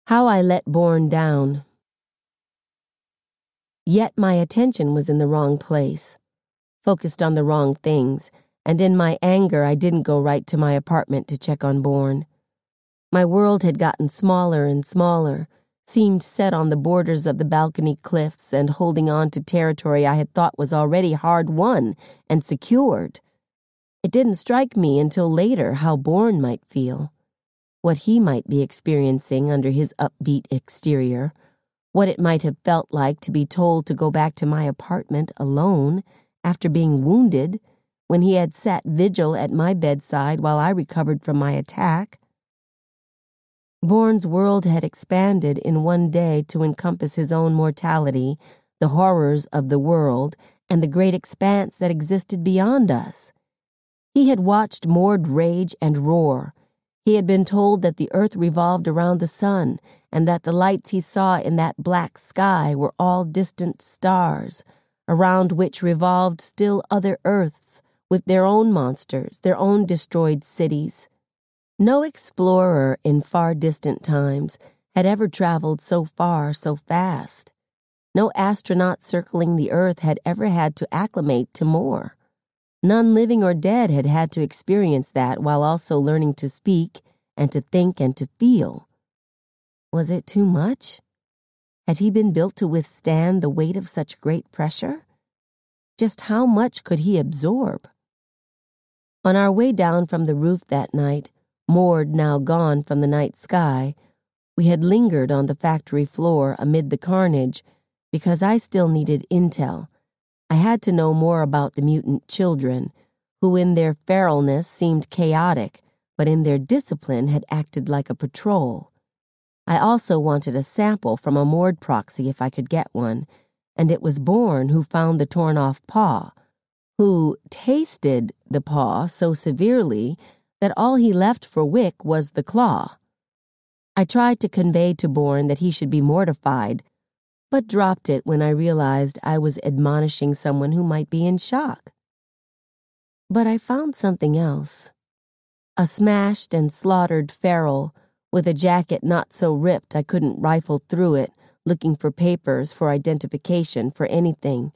How I let Bourne down. Yet my attention was in the wrong place, focused on the wrong things, and in my anger I didn't go right to my apartment to check on Bourne. My world had gotten smaller and smaller, seemed set on the borders of the balcony cliffs and holding on to territory I had thought was already hard won and secured. It didn't strike me until later how Bourne might feel, what he might be experiencing under his upbeat exterior, what it might have felt like to be told to go back to my apartment alone after being wounded when he had sat vigil at my bedside while I recovered from my attack. Bourne's world had expanded in one day to encompass his own mortality, the horrors of the world, and the great expanse that existed beyond us. He had watched Mord rage and roar. He had been told that the earth revolved around the sun, and that the lights he saw in that black sky were all distant stars, around which revolved still other earths, with their own monsters, their own destroyed cities. No explorer in far distant times had ever traveled so far so fast. No astronaut circling the earth had ever had to acclimate to more. None living or dead had had to experience that while also learning to speak and to think and to feel. Was it too much? Had he been built to withstand the weight of such great pressure? Just how much could he absorb? On our way down from the roof that night, Mord now gone from the night sky, we had lingered on the factory floor amid the carnage because I still needed intel. I had to know more about the mutant children, who in their feralness seemed chaotic, but in their discipline had acted like a patrol. I also wanted a sample from a Mord proxy if I could get one, and it was Bourne who found the torn-off paw, who tasted the paw so severely that all he left for Wick was the claw. I tried to convey to Bourne that he should be mortified, but dropped it when I realized I was admonishing someone who might be in shock. But I found something else. A smashed and slaughtered feral, with a jacket not so ripped I couldn't rifle through it, looking for papers, for identification, for anything.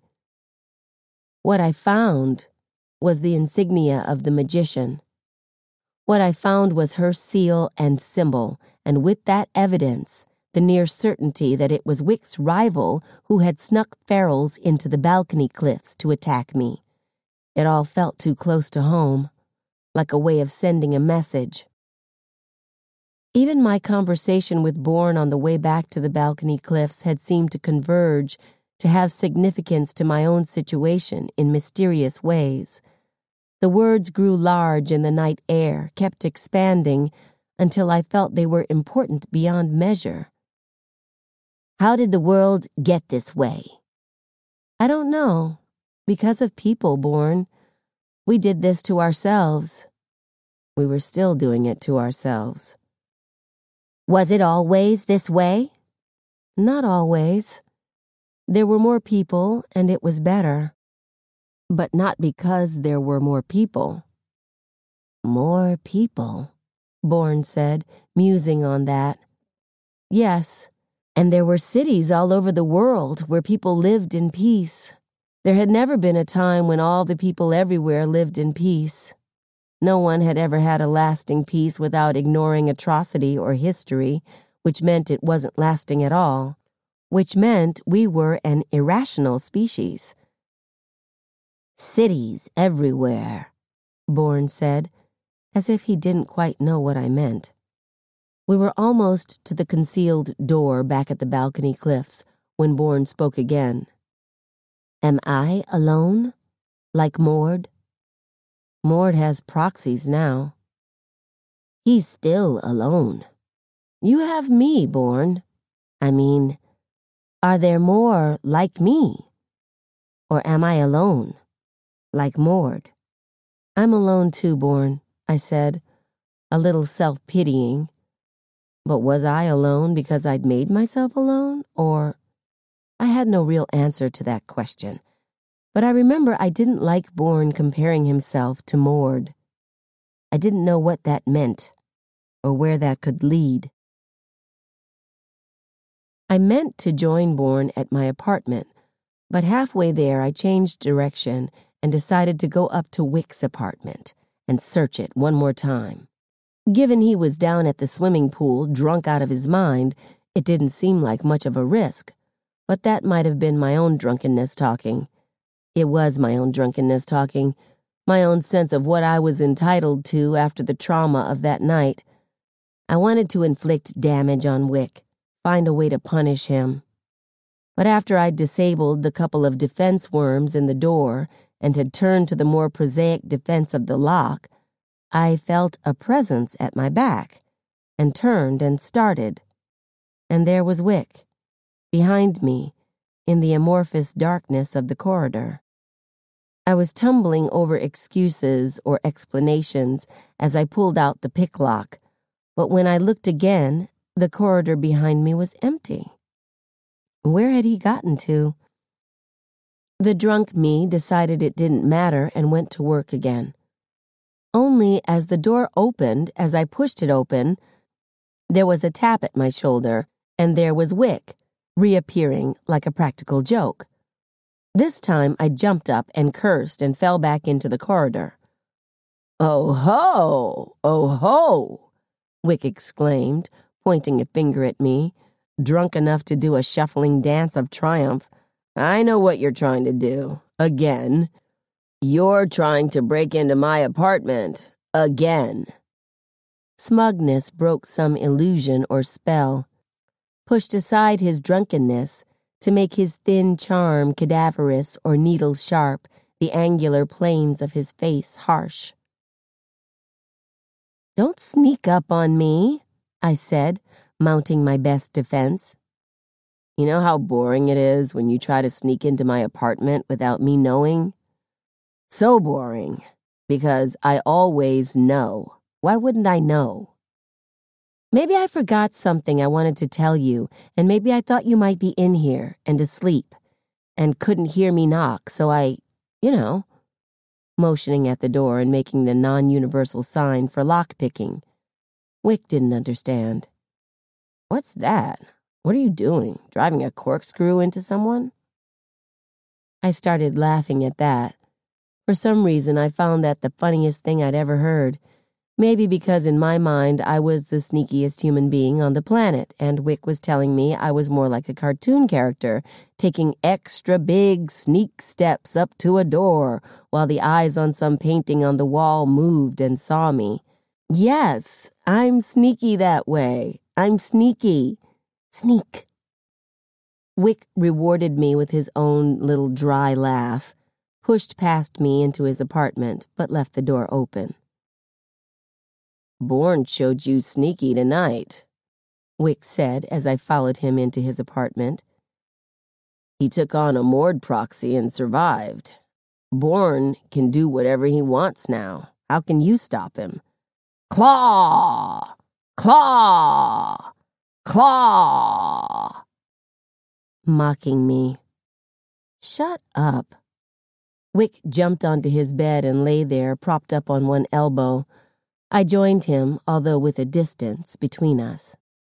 What I found was the insignia of the magician. What I found was her seal and symbol, and with that evidence, the near certainty that it was Wick's rival who had snuck ferals into the balcony cliffs to attack me. It all felt too close to home, like a way of sending a message. Even my conversation with Bourne on the way back to the balcony cliffs had seemed to converge, to have significance to my own situation in mysterious ways. The words grew large in the night air, kept expanding, until I felt they were important beyond measure. How did the world get this way? I don't know. Because of people, Bourne. We did this to ourselves. We were still doing it to ourselves. Was it always this way? Not always. There were more people, and it was better. But not because there were more people. More people, Bourne said, musing on that. Yes. And there were cities all over the world where people lived in peace. There had never been a time when all the people everywhere lived in peace. No one had ever had a lasting peace without ignoring atrocity or history, which meant it wasn't lasting at all, which meant we were an irrational species. Cities everywhere, Bourne said, as if he didn't quite know what I meant. We were almost to the concealed door back at the balcony cliffs when Bourne spoke again. Am I alone? Like Mord? Mord has proxies now. He's still alone. You have me, Bourne. I mean, are there more like me? Or am I alone? Like Mord? I'm alone too, Bourne, I said, a little self-pitying. But was I alone because I'd made myself alone, or... I had no real answer to that question, but I remember I didn't like Bourne comparing himself to Mord. I didn't know what that meant, or where that could lead. I meant to join Bourne at my apartment, but halfway there I changed direction and decided to go up to Wick's apartment and search it one more time. Given he was down at the swimming pool, drunk out of his mind, it didn't seem like much of a risk, but that might have been my own drunkenness talking. It was my own drunkenness talking, my own sense of what I was entitled to after the trauma of that night. I wanted to inflict damage on Wick, find a way to punish him. But after I'd disabled the couple of defense worms in the door and had turned to the more prosaic defense of the lock, I felt a presence at my back and turned and started. And there was Wick, behind me, in the amorphous darkness of the corridor. I was tumbling over excuses or explanations as I pulled out the pick lock, but when I looked again, the corridor behind me was empty. Where had he gotten to? The drunk me decided it didn't matter and went to work again. Only as the door opened, as I pushed it open, there was a tap at my shoulder, and there was Wick, reappearing like a practical joke. This time I jumped up and cursed and fell back into the corridor. "Oh ho! Oh ho!" Wick exclaimed, pointing a finger at me, drunk enough to do a shuffling dance of triumph. "I know what you're trying to do. Again. You're trying to break into my apartment. Again." Smugness broke some illusion or spell, pushed aside his drunkenness to make his thin charm cadaverous or needle-sharp, the angular planes of his face harsh. "Don't sneak up on me," I said, mounting my best defense. "You know how boring it is when you try to sneak into my apartment without me knowing? So boring, because I always know. Why wouldn't I know? Maybe I forgot something I wanted to tell you, and maybe I thought you might be in here and asleep and couldn't hear me knock, so I, motioning at the door and making the non-universal sign for lock-picking. Wick didn't understand. "What's that? What are you doing? Driving a corkscrew into someone?" I started laughing at that. For some reason, I found that the funniest thing I'd ever heard. Maybe because in my mind I was the sneakiest human being on the planet, and Wick was telling me I was more like a cartoon character, taking extra big sneak steps up to a door while the eyes on some painting on the wall moved and saw me. Yes, I'm sneaky that way. I'm sneaky. Sneak. Wick rewarded me with his own little dry laugh, pushed past me into his apartment, but left the door open. "Bourne showed you sneaky tonight," Wick said as I followed him into his apartment. "He took on a Mord proxy and survived. Bourne can do whatever he wants now. How can you stop him? Claw! Claw! Claw!" Mocking me. "Shut up." Wick jumped onto his bed and lay there, propped up on one elbow. I joined him, although with a distance between us.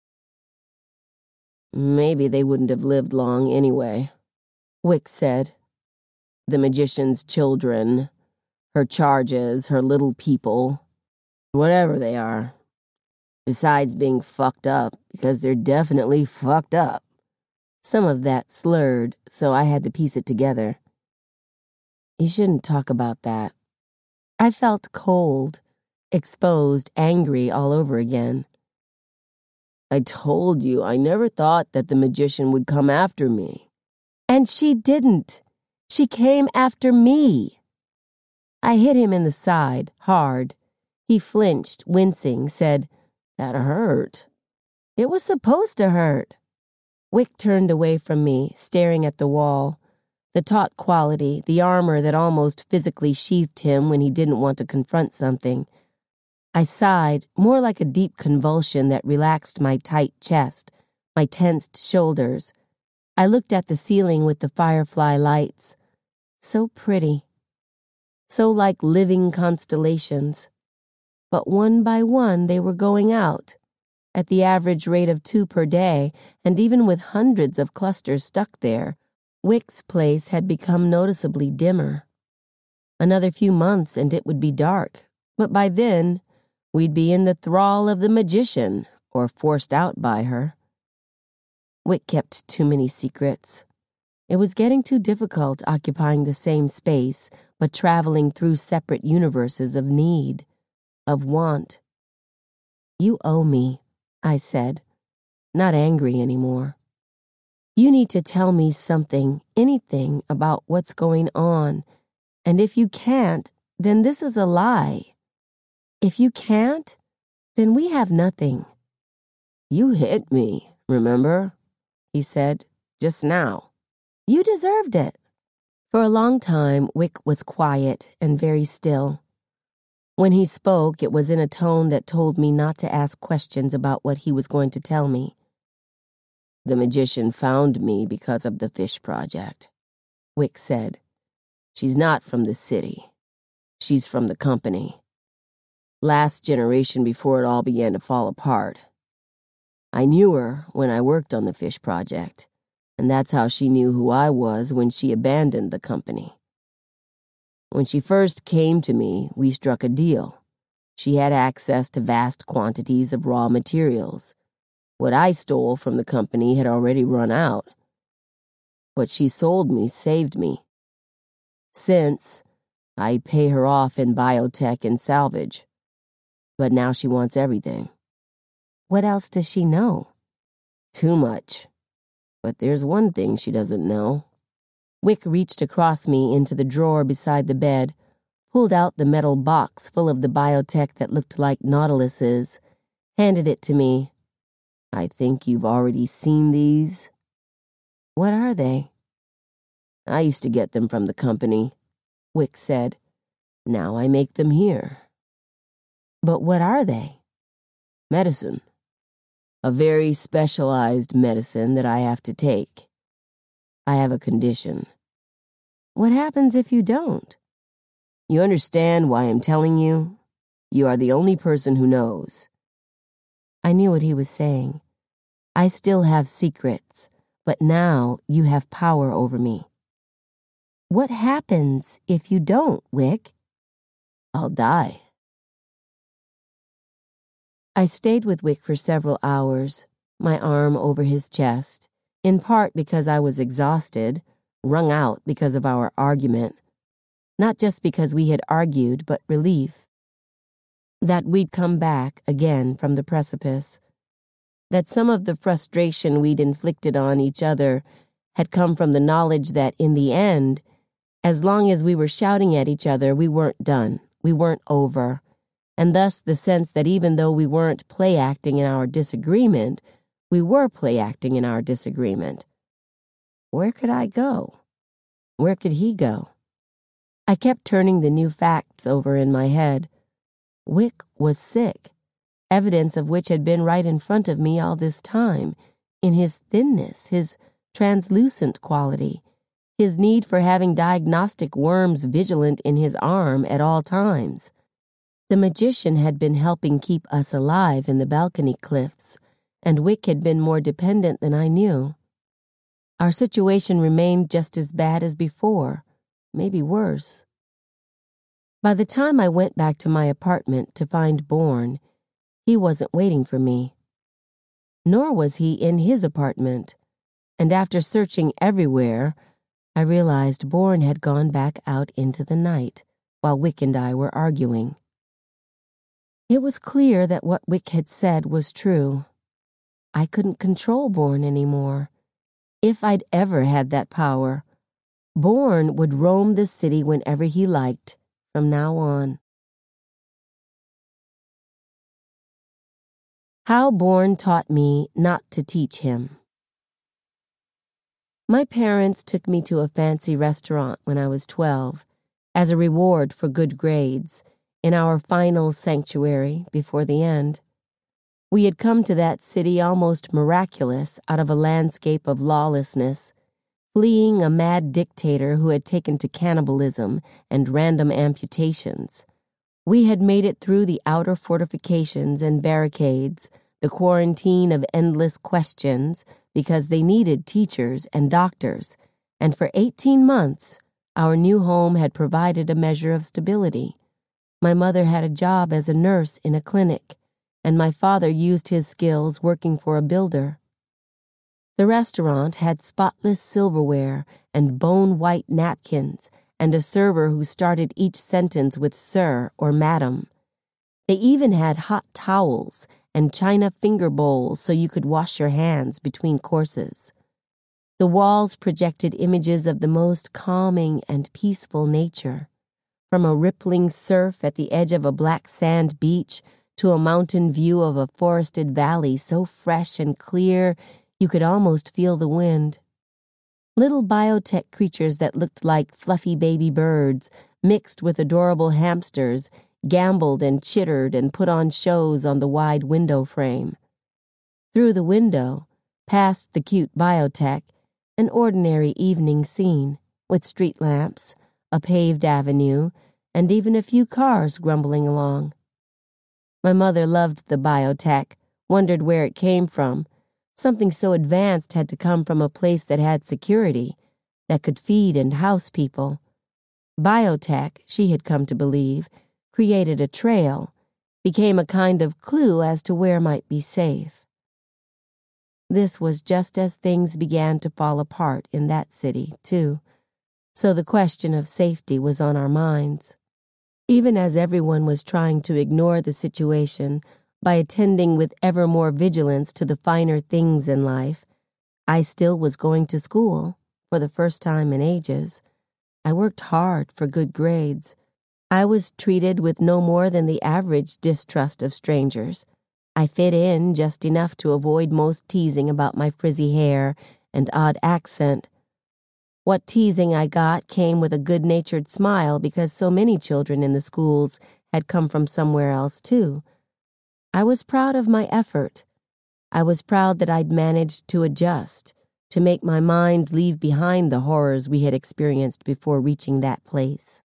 "Maybe they wouldn't have lived long anyway," Wick said. "The magician's children, her charges, her little people, whatever they are. Besides being fucked up, because they're definitely fucked up." Some of that slurred, so I had to piece it together. "You shouldn't talk about that." I felt cold, exposed, angry all over again. "I told you I never thought that the magician would come after me." "And she didn't. She came after me." I hit him in the side, hard. He flinched, wincing, said, "That hurt." "It was supposed to hurt." Wick turned away from me, staring at the wall. The taut quality, the armor that almost physically sheathed him when he didn't want to confront something. I sighed, more like a deep convulsion that relaxed my tight chest, my tensed shoulders. I looked at the ceiling with the firefly lights. So pretty. So like living constellations. But one by one they were going out. at the average rate of 2 per day, and even with hundreds of clusters stuck there, Wick's place had become noticeably dimmer. Another few months and it would be dark, but by then, we'd be in the thrall of the magician, or forced out by her. Wick kept too many secrets. It was getting too difficult occupying the same space, but traveling through separate universes of need, of want. "You owe me," I said, not angry anymore. "You need to tell me something, anything about what's going on, and if you can't, then this is a lie. If you can't, then we have nothing." "You hit me, remember?" he said, "just now." "You deserved it." For a long time, Wick was quiet and very still. When he spoke, it was in a tone that told me not to ask questions about what he was going to tell me. "The magician found me because of the fish project," Wick said. "She's not from the city. She's from the company. Last generation before it all began to fall apart. I knew her when I worked on the fish project, and that's how she knew who I was when she abandoned the company. When she first came to me, we struck a deal. She had access to vast quantities of raw materials. What I stole from the company had already run out. What she sold me saved me. Since, I pay her off in biotech and salvage. But now she wants everything." "What else does she know?" "Too much. But there's one thing she doesn't know." Wick reached across me into the drawer beside the bed, pulled out the metal box full of the biotech that looked like Nautilus's, handed it to me. "I think you've already seen these." "What are they?" "I used to get them from the company," Wick said. "Now I make them here." "But what are they?" "Medicine. A very specialized medicine that I have to take. I have a condition." "What happens if you don't?" "You understand why I'm telling you? You are the only person who knows." I knew what he was saying. I still have secrets, but now you have power over me. "What happens if you don't, Wick?" "I'll die." I stayed with Wick for several hours, my arm over his chest, in part because I was exhausted, wrung out because of our argument. Not just because we had argued, but relief. That we'd come back again from the precipice. That some of the frustration we'd inflicted on each other had come from the knowledge that in the end, as long as we were shouting at each other, we weren't done, we weren't over, and thus the sense that even though we weren't play-acting in our disagreement, we were play-acting in our disagreement. Where could I go? Where could he go? I kept turning the new facts over in my head. Wick was sick, evidence of which had been right in front of me all this time, in his thinness, his translucent quality, his need for having diagnostic worms vigilant in his arm at all times. The magician had been helping keep us alive in the balcony cliffs, and Wick had been more dependent than I knew. Our situation remained just as bad as before, maybe worse. By the time I went back to my apartment to find Bourne, he wasn't waiting for me. Nor was he in his apartment, and after searching everywhere, I realized Bourne had gone back out into the night while Wick and I were arguing. It was clear that what Wick had said was true. I couldn't control Bourne anymore. If I'd ever had that power, Bourne would roam the city whenever he liked from now on. How Bourne taught me not to teach him. My parents took me to a fancy restaurant when I was 12, as a reward for good grades, in our final sanctuary before the end. We had come to that city almost miraculous out of a landscape of lawlessness, fleeing a mad dictator who had taken to cannibalism and random amputations. We had made it through the outer fortifications and barricades, the quarantine of endless questions because they needed teachers and doctors, and for 18 months, our new home had provided a measure of stability. My mother had a job as a nurse in a clinic, and my father used his skills working for a builder. The restaurant had spotless silverware and bone-white napkins, and a server who started each sentence with sir or madam. They even had hot towels and china finger bowls so you could wash your hands between courses. The walls projected images of the most calming and peaceful nature, from a rippling surf at the edge of a black sand beach to a mountain view of a forested valley so fresh and clear you could almost feel the wind. Little biotech creatures that looked like fluffy baby birds, mixed with adorable hamsters, gambled and chittered and put on shows on the wide window frame. Through the window, past the cute biotech, an ordinary evening scene, with street lamps, a paved avenue, and even a few cars grumbling along. My mother loved the biotech, wondered where it came from. Something so advanced had to come from a place that had security, that could feed and house people. Biotech, she had come to believe, created a trail, became a kind of clue as to where might be safe. This was just as things began to fall apart in that city, too, so the question of safety was on our minds. Even as everyone was trying to ignore the situation by attending with ever more vigilance to the finer things in life, I still was going to school, for the first time in ages. I worked hard for good grades. I was treated with no more than the average distrust of strangers. I fit in just enough to avoid most teasing about my frizzy hair and odd accent. What teasing I got came with a good-natured smile because so many children in the schools had come from somewhere else, too. I was proud of my effort. I was proud that I'd managed to adjust, to make my mind leave behind the horrors we had experienced before reaching that place.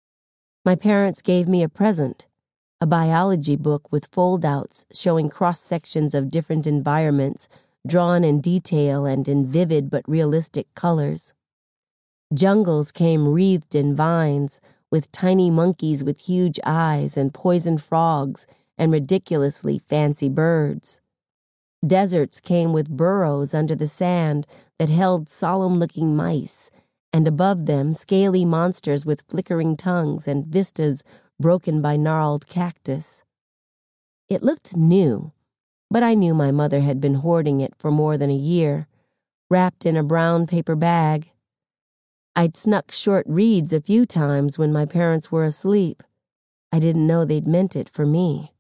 My parents gave me a present, a biology book with fold-outs showing cross-sections of different environments drawn in detail and in vivid but realistic colors. Jungles came wreathed in vines, with tiny monkeys with huge eyes and poison frogs and ridiculously fancy birds. Deserts came with burrows under the sand that held solemn-looking mice, and above them scaly monsters with flickering tongues and vistas broken by gnarled cactus. It looked new, but I knew my mother had been hoarding it for more than a year, wrapped in a brown paper bag. I'd snuck short reads a few times when my parents were asleep. I didn't know they'd meant it for me.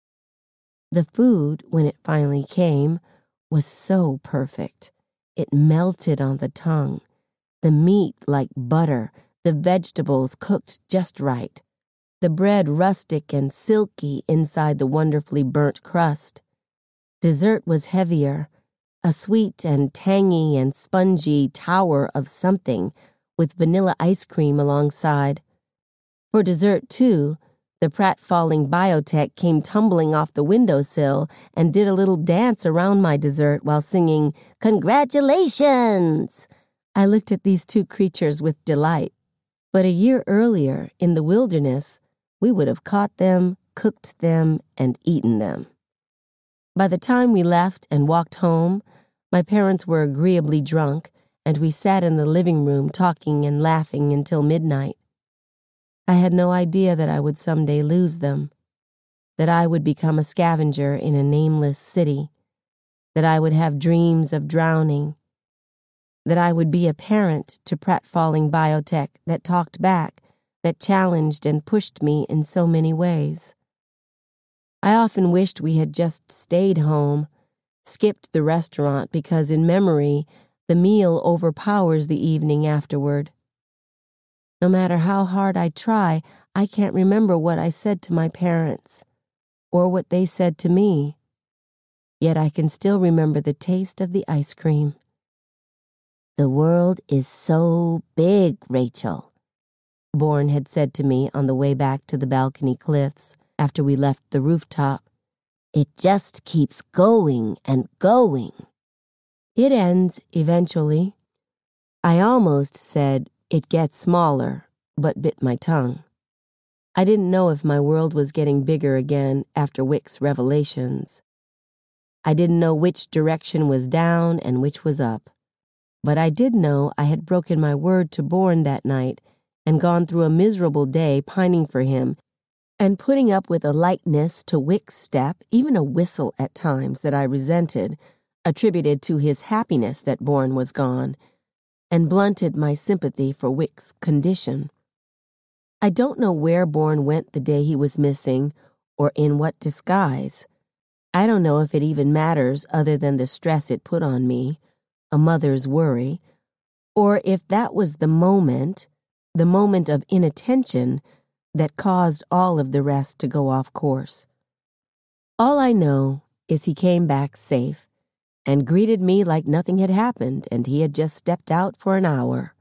The food, when it finally came, was so perfect. It melted on the tongue. The meat like butter, the vegetables cooked just right, the bread rustic and silky inside the wonderfully burnt crust. Dessert was heavier, a sweet and tangy and spongy tower of something with vanilla ice cream alongside. For dessert, too, the pratfalling biotech came tumbling off the windowsill and did a little dance around my dessert while singing, "Congratulations!" I looked at these two creatures with delight. But a year earlier, in the wilderness, we would have caught them, cooked them, and eaten them. By the time we left and walked home, my parents were agreeably drunk, and we sat in the living room talking and laughing until midnight. I had no idea that I would someday lose them, that I would become a scavenger in a nameless city, that I would have dreams of drowning, that I would be a parent to pratfalling biotech that talked back, that challenged and pushed me in so many ways. I often wished we had just stayed home, skipped the restaurant because in memory, the meal overpowers the evening afterward. No matter how hard I try, I can't remember what I said to my parents, or what they said to me. Yet I can still remember the taste of the ice cream. "The world is so big, Rachel," Bourne had said to me on the way back to the balcony cliffs after we left the rooftop. It just keeps going and going. It ends eventually. I almost said it gets smaller, but bit my tongue. I didn't know if my world was getting bigger again after Wick's revelations. I didn't know which direction was down and which was up. But I did know I had broken my word to Bourne that night and gone through a miserable day pining for him and putting up with a lightness to Wick's step, even a whistle at times that I resented, attributed to his happiness that Bourne was gone, and blunted my sympathy for Wick's condition. I don't know where Bourne went the day he was missing, or in what disguise. I don't know if it even matters other than the stress it put on me, a mother's worry, or if that was the moment of inattention that caused all of the rest to go off course. All I know is he came back safe and greeted me like nothing had happened and he had just stepped out for an hour.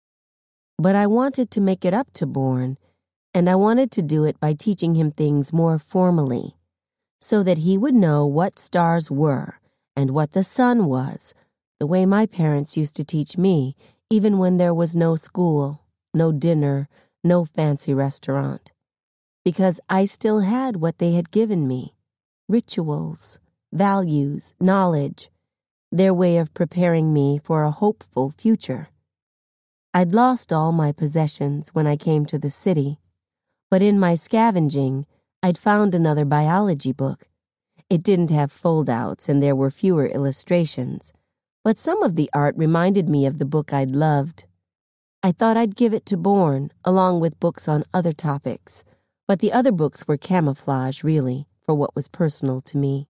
But I wanted to make it up to Bourne, and I wanted to do it by teaching him things more formally, so that he would know what stars were and what the sun was, the way my parents used to teach me, even when there was no school, no dinner, no fancy restaurant. Because I still had what they had given me, rituals, values, knowledge, their way of preparing me for a hopeful future. I'd lost all my possessions when I came to the city, but in my scavenging, I'd found another biology book. It didn't have foldouts and there were fewer illustrations, but some of the art reminded me of the book I'd loved. I thought I'd give it to Bourne, along with books on other topics, but the other books were camouflage, really, for what was personal to me.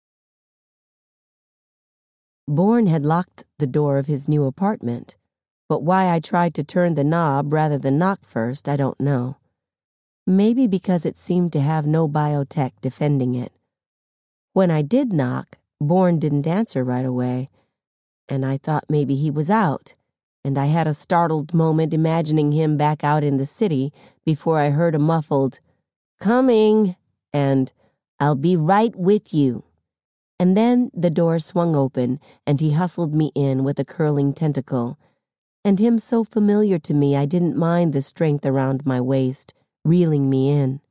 Bourne had locked the door of his new apartment, but why I tried to turn the knob rather than knock first, I don't know. Maybe because it seemed to have no biotech defending it. When I did knock, Bourne didn't answer right away, and I thought maybe he was out, and I had a startled moment imagining him back out in the city before I heard a muffled, "Coming," and "I'll be right with you." And then the door swung open, and he hustled me in with a curling tentacle, and him so familiar to me I didn't mind the strength around my waist, reeling me in.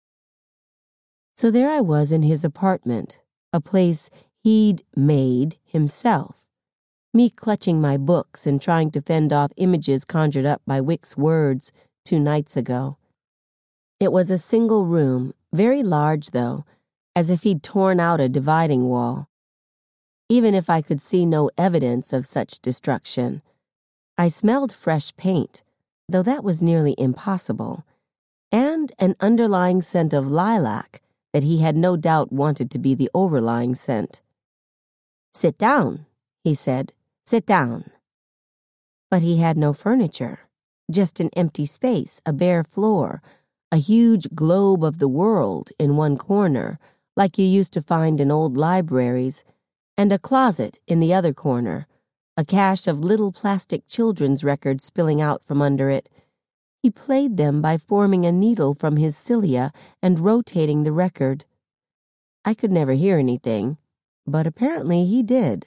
So there I was in his apartment, a place he'd made himself, me clutching my books and trying to fend off images conjured up by Wick's words 2 nights ago. It was a single room, very large though, as if he'd torn out a dividing wall. Even if I could see no evidence of such destruction, I smelled fresh paint, though that was nearly impossible, and an underlying scent of lilac that he had no doubt wanted to be the overlying scent. "Sit down," he said. "Sit down." But he had no furniture, just an empty space, a bare floor, a huge globe of the world in one corner, like you used to find in old libraries, and a closet in the other corner, a cache of little plastic children's records spilling out from under it. He played them by forming a needle from his cilia and rotating the record. I could never hear anything, but apparently he did.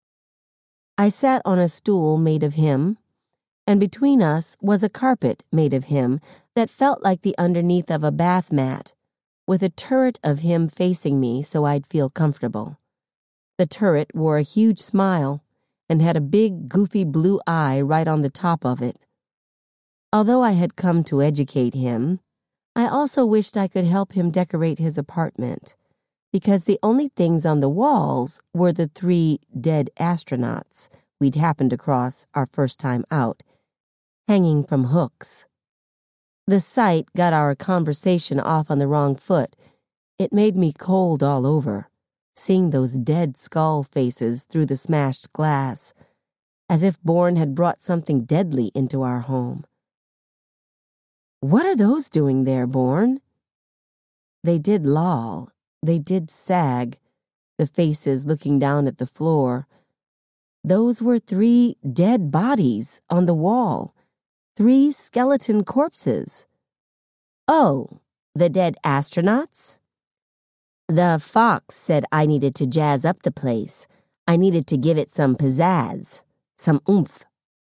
I sat on a stool made of him, and between us was a carpet made of him that felt like the underneath of a bath mat, with a turret of him facing me so I'd feel comfortable. The turret wore a huge smile and had a big, goofy blue eye right on the top of it. Although I had come to educate him, I also wished I could help him decorate his apartment, because the only things on the walls were the 3 dead astronauts we'd happened across our first time out, hanging from hooks. The sight got our conversation off on the wrong foot. It made me cold all over, seeing those dead skull faces through the smashed glass, as if Bourne had brought something deadly into our home. "What are those doing there, Bourne?" They did loll. They did sag, the faces looking down at the floor. Those were 3 dead bodies on the wall, 3 skeleton corpses. "Oh, the dead astronauts?" The fox said I needed to jazz up the place. I needed to give it some pizzazz, some oomph.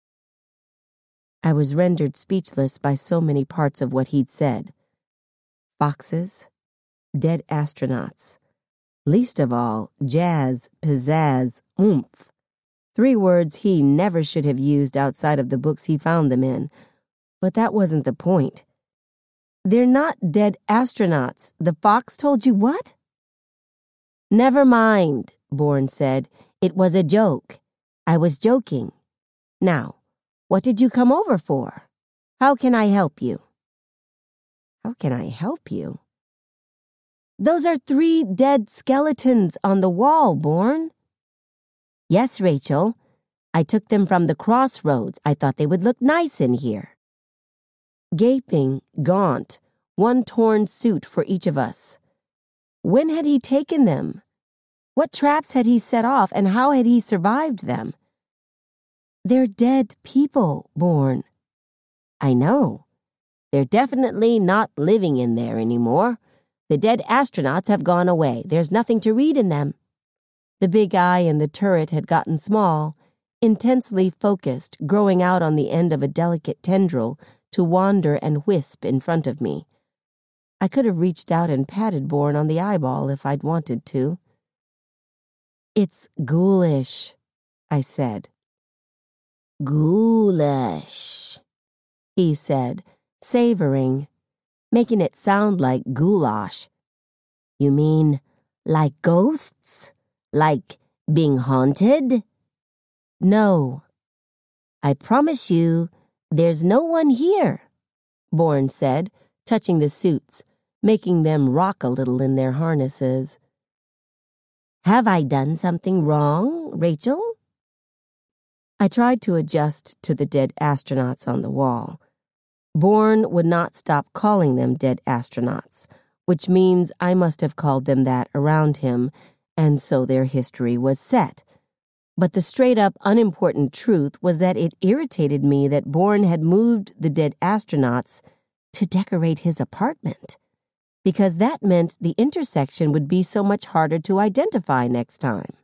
I was rendered speechless by so many parts of what he'd said. Foxes, dead astronauts, least of all, jazz, pizzazz, oomph. 3 words he never should have used outside of the books he found them in. But that wasn't the point. They're not dead astronauts. The fox told you what? Never mind, Bourne said. It was a joke. I was joking. Now, what did you come over for? How can I help you? How can I help you? Those are 3 dead skeletons on the wall, Bourne. Yes, Rachel. I took them from the crossroads. I thought they would look nice in here. Gaping, gaunt, 1 torn suit for each of us. When had he taken them? What traps had he set off, and how had he survived them? They're dead people, Bourne. I know. They're definitely not living in there anymore. The dead astronauts have gone away. There's nothing to read in them. The big eye in the turret had gotten small, intensely focused, growing out on the end of a delicate tendril to wander and wisp in front of me. I could have reached out and patted Bourne on the eyeball if I'd wanted to. It's ghoulish, I said. Ghoulish, he said, savoring, making it sound like goulash. You mean like ghosts? Like being haunted? No. I promise you, there's no one here, Bourne said, touching the suits, making them rock a little in their harnesses. Have I done something wrong, Rachel? I tried to adjust to the dead astronauts on the wall. Bourne would not stop calling them dead astronauts, which means I must have called them that around him, and so their history was set. But the straight-up unimportant truth was that it irritated me that Bourne had moved the dead astronauts to decorate his apartment, because that meant the intersection would be so much harder to identify next time.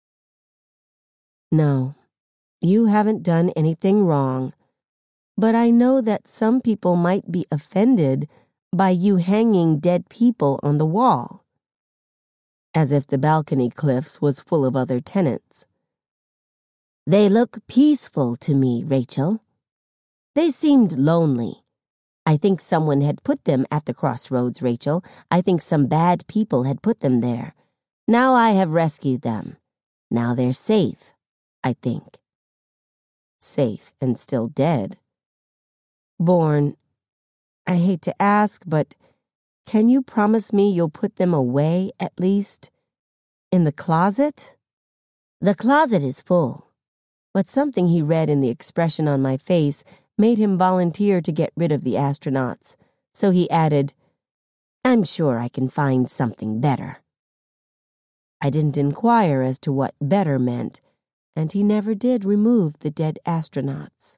No, you haven't done anything wrong, but I know that some people might be offended by you hanging dead people on the wall. As if the balcony cliffs was full of other tenants. They look peaceful to me, Rachel. They seemed lonely. I think someone had put them at the crossroads, Rachel. I think some bad people had put them there. Now I have rescued them. Now they're safe, I think. Safe and still dead. Bourne, I hate to ask, but can you promise me you'll put them away, at least? In the closet? The closet is full. But something he read in the expression on my face made him volunteer to get rid of the astronauts, so he added, I'm sure I can find something better. I didn't inquire as to what better meant, and he never did remove the dead astronauts.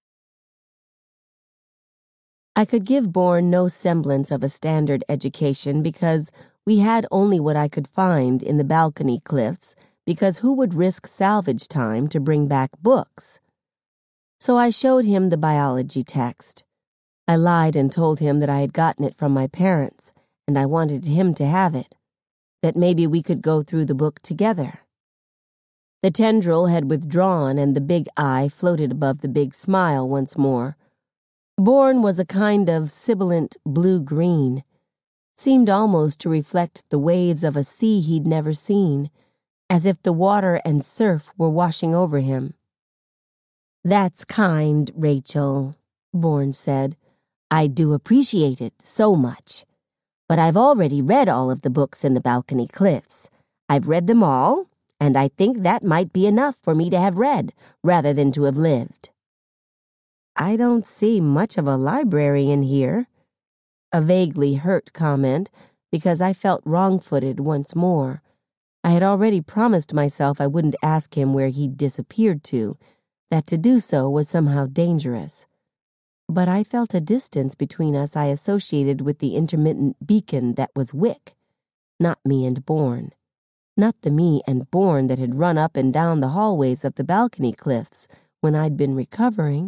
I could give Bourne no semblance of a standard education because we had only what I could find in the balcony cliffs, because who would risk salvage time to bring back books? So I showed him the biology text. I lied and told him that I had gotten it from my parents, and I wanted him to have it, that maybe we could go through the book together. The tendril had withdrawn and the big eye floated above the big smile once more. Bourne was a kind of sibilant blue-green, seemed almost to reflect the waves of a sea he'd never seen, as if the water and surf were washing over him. That's kind, Rachel, Bourne said. I do appreciate it so much. But I've already read all of the books in the balcony cliffs. I've read them all, and I think that might be enough for me to have read, rather than to have lived. I don't see much of a library in here. A vaguely hurt comment, because I felt wrong-footed once more. I had already promised myself I wouldn't ask him where he'd disappeared to, that to do so was somehow dangerous. But I felt a distance between us I associated with the intermittent beacon that was Wick. not me and Bourne. Not the me and Bourne that had run up and down the hallways of the balcony cliffs when I'd been recovering.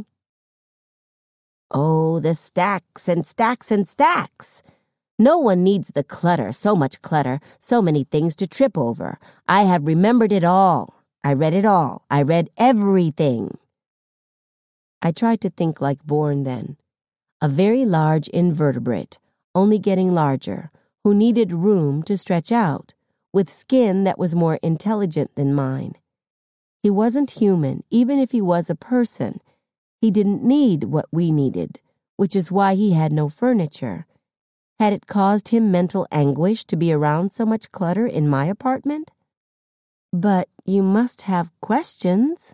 Oh, the stacks and stacks and stacks! No one needs the clutter, so much clutter, so many things to trip over. I have remembered it all. I read it all. I read everything. I tried to think like Bourne then. A very large invertebrate, only getting larger, who needed room to stretch out, with skin that was more intelligent than mine. He wasn't human, even if he was a person. He didn't need what we needed, which is why he had no furniture. Had it caused him mental anguish to be around so much clutter in my apartment? But you must have questions.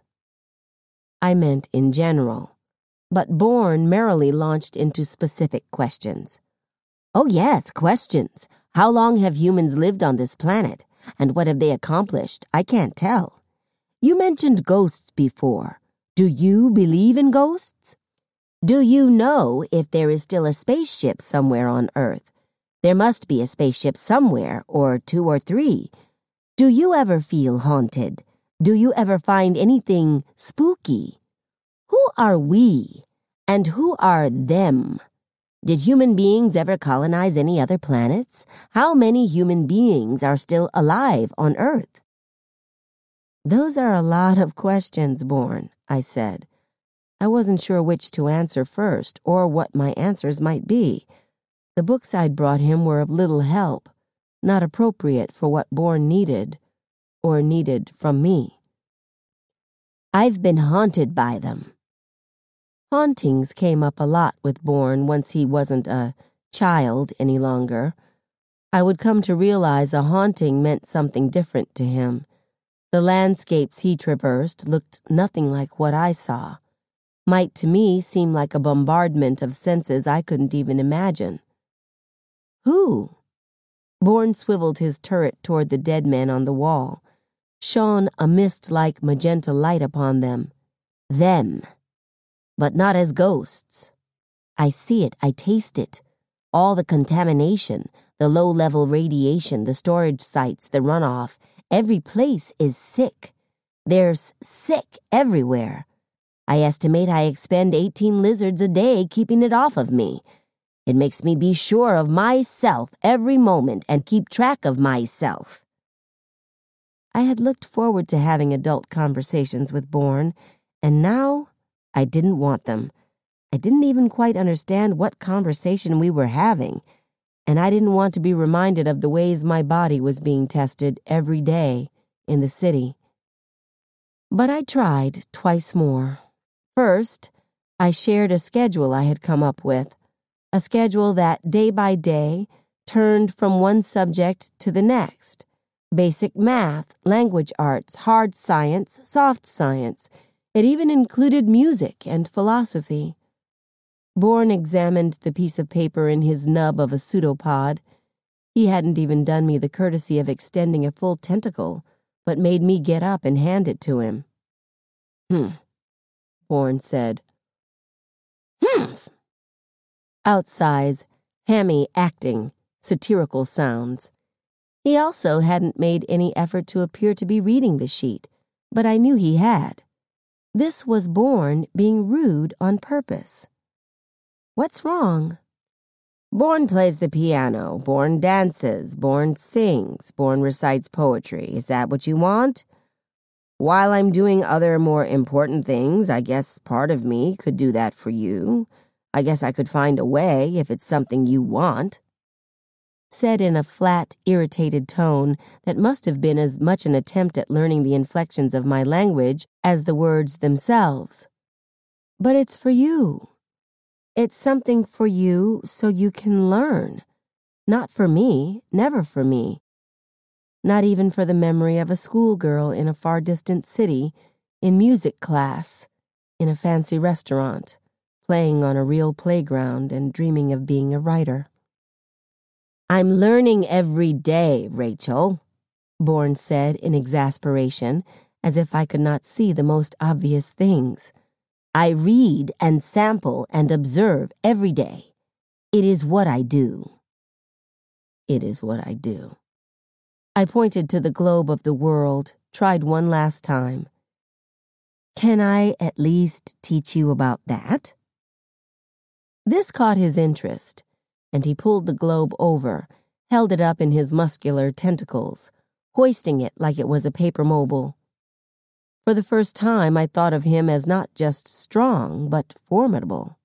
I meant in general. But Bourne merrily launched into specific questions. Oh yes, questions. How long have humans lived on this planet? And what have they accomplished? I can't tell. You mentioned ghosts before. Do you believe in ghosts? Do you know if there is still a spaceship somewhere on Earth? There must be a spaceship somewhere, or 2 or 3. Do you ever feel haunted? Do you ever find anything spooky? Who are we? And who are them? Did human beings ever colonize any other planets? How many human beings are still alive on Earth? Those are a lot of questions, Bourne, I said. I wasn't sure which to answer first, or what my answers might be. The books I'd brought him were of little help, not appropriate for what Bourne needed, or needed from me. I've been haunted by them. Hauntings came up a lot with Bourne once he wasn't a child any longer. I would come to realize a haunting meant something different to him. The landscapes he traversed looked nothing like what I saw. Might to me seem like a bombardment of senses I couldn't even imagine. Who? Bourne swiveled his turret toward the dead men on the wall, shone a mist-like magenta light upon them. Them. But not as ghosts. I see it, I taste it. All the contamination, the low-level radiation, the storage sites, the runoff, every place is sick. There's sick everywhere. I estimate I expend 18 lizards a day keeping it off of me. It makes me be sure of myself every moment and keep track of myself. I had looked forward to having adult conversations with Bourne, and now I didn't want them. I didn't even quite understand what conversation we were having, and I didn't want to be reminded of the ways my body was being tested every day in the city. But I tried twice more. First, I shared a schedule I had come up with, a schedule that, day by day, turned from one subject to the next. Basic math, language arts, hard science, soft science. It even included music and philosophy. Bourne examined the piece of paper in his nub of a pseudopod. He hadn't even done me the courtesy of extending a full tentacle, but made me get up and hand it to him. Bourne said. Humph! Outsize, hammy acting, satirical sounds. He also hadn't made any effort to appear to be reading the sheet, but I knew he had. This was Bourne being rude on purpose. What's wrong? Bourne plays the piano, Bourne dances, Bourne sings, Bourne recites poetry. Is that what you want? While I'm doing other more important things, I guess part of me could do that for you. I guess I could find a way if it's something you want. Said in a flat, irritated tone that must have been as much an attempt at learning the inflections of my language as the words themselves. But it's for you. It's something for you so you can learn. Not for me, never for me. Not even for the memory of a schoolgirl in a far-distant city, in music class, in a fancy restaurant, playing on a real playground and dreaming of being a writer. I'm learning every day, Rachel, Bourne said in exasperation, as if I could not see the most obvious things. I read and sample and observe every day. It is what I do. It is what I do. I pointed to the globe of the world, tried one last time. Can I at least teach you about that? This caught his interest, and he pulled the globe over, held it up in his muscular tentacles, hoisting it like it was a paper mobile. For the first time, I thought of him as not just strong, but formidable.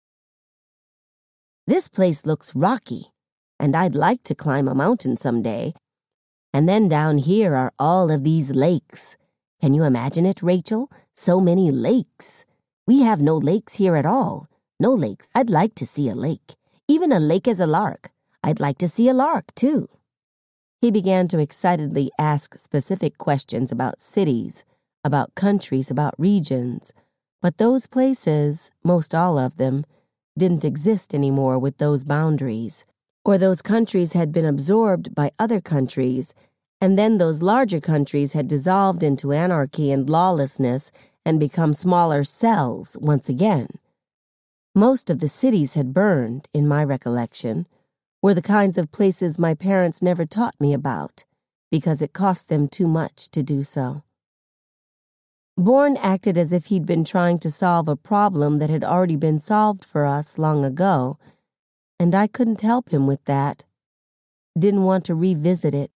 This place looks rocky, and I'd like to climb a mountain someday. And then down here are all of these lakes. Can you imagine it, Rachel? So many lakes. We have no lakes here at all. No lakes. I'd like to see a lake. Even a lake as a lark. I'd like to see a lark, too. He began to excitedly ask specific questions about cities, about countries, about regions. But those places, most all of them, didn't exist anymore with those boundaries. Or those countries had been absorbed by other countries, and then those larger countries had dissolved into anarchy and lawlessness and become smaller cells once again. Most of the cities had burned, in my recollection, were the kinds of places my parents never taught me about, because it cost them too much to do so. Bourne acted as if he'd been trying to solve a problem that had already been solved for us long ago, and I couldn't help him with that. Didn't want to revisit it.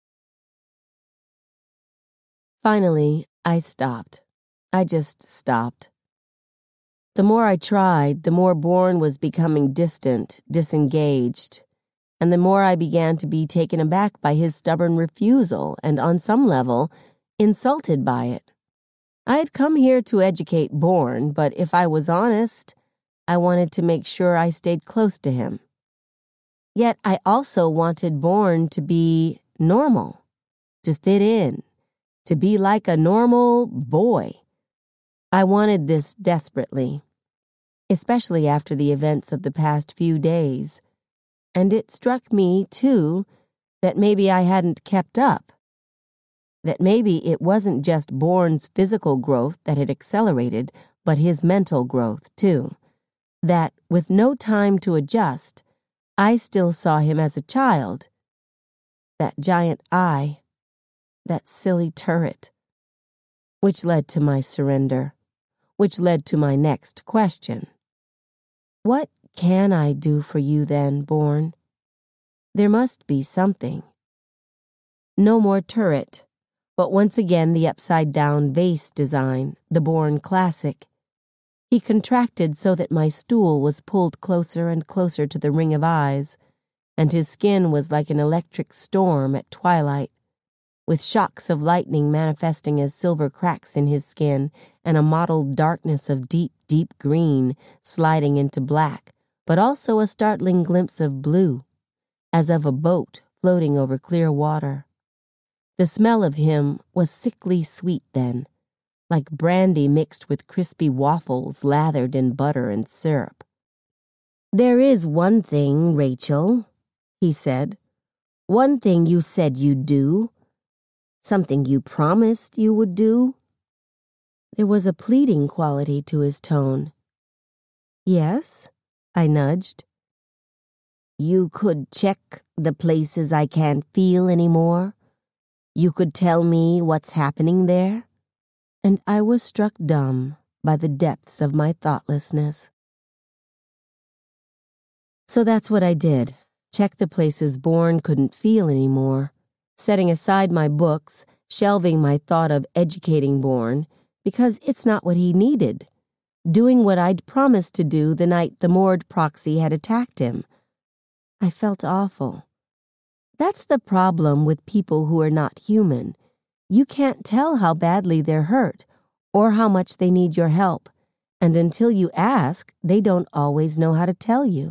Finally, I stopped. I just stopped. The more I tried, the more Bourne was becoming distant, disengaged, and the more I began to be taken aback by his stubborn refusal and, on some level, insulted by it. I had come here to educate Bourne, but if I was honest, I wanted to make sure I stayed close to him. Yet I also wanted Bourne to be normal, to fit in, to be like a normal boy. I wanted this desperately, especially after the events of the past few days. And it struck me, too, that maybe I hadn't kept up. That maybe it wasn't just Bourne's physical growth that had accelerated, but his mental growth, too. That, with no time to adjust, I still saw him as a child. That giant eye, that silly turret. Which led to my surrender, which led to my next question. What can I do for you then, Bourne? There must be something. No more turret, but once again the upside-down vase design, the Bourne classic. He contracted so that my stool was pulled closer and closer to the ring of eyes, and his skin was like an electric storm at twilight, with shocks of lightning manifesting as silver cracks in his skin and a mottled darkness of deep, deep green sliding into black, but also a startling glimpse of blue, as of a boat floating over clear water. The smell of him was sickly sweet then, like brandy mixed with crispy waffles lathered in butter and syrup. "There is one thing, Rachel," he said. "One thing you said you'd do. Something you promised you would do." There was a pleading quality to his tone. "Yes?" I nudged. "You could check the places I can't feel anymore. You could tell me what's happening there." And I was struck dumb by the depths of my thoughtlessness. So that's what I did. Check the places Bourne couldn't feel anymore, setting aside my books, shelving my thought of educating Bourne, because it's not what he needed, doing what I'd promised to do the night the Mord proxy had attacked him. I felt awful. That's the problem with people who are not human. You can't tell how badly they're hurt or how much they need your help, and until you ask, they don't always know how to tell you.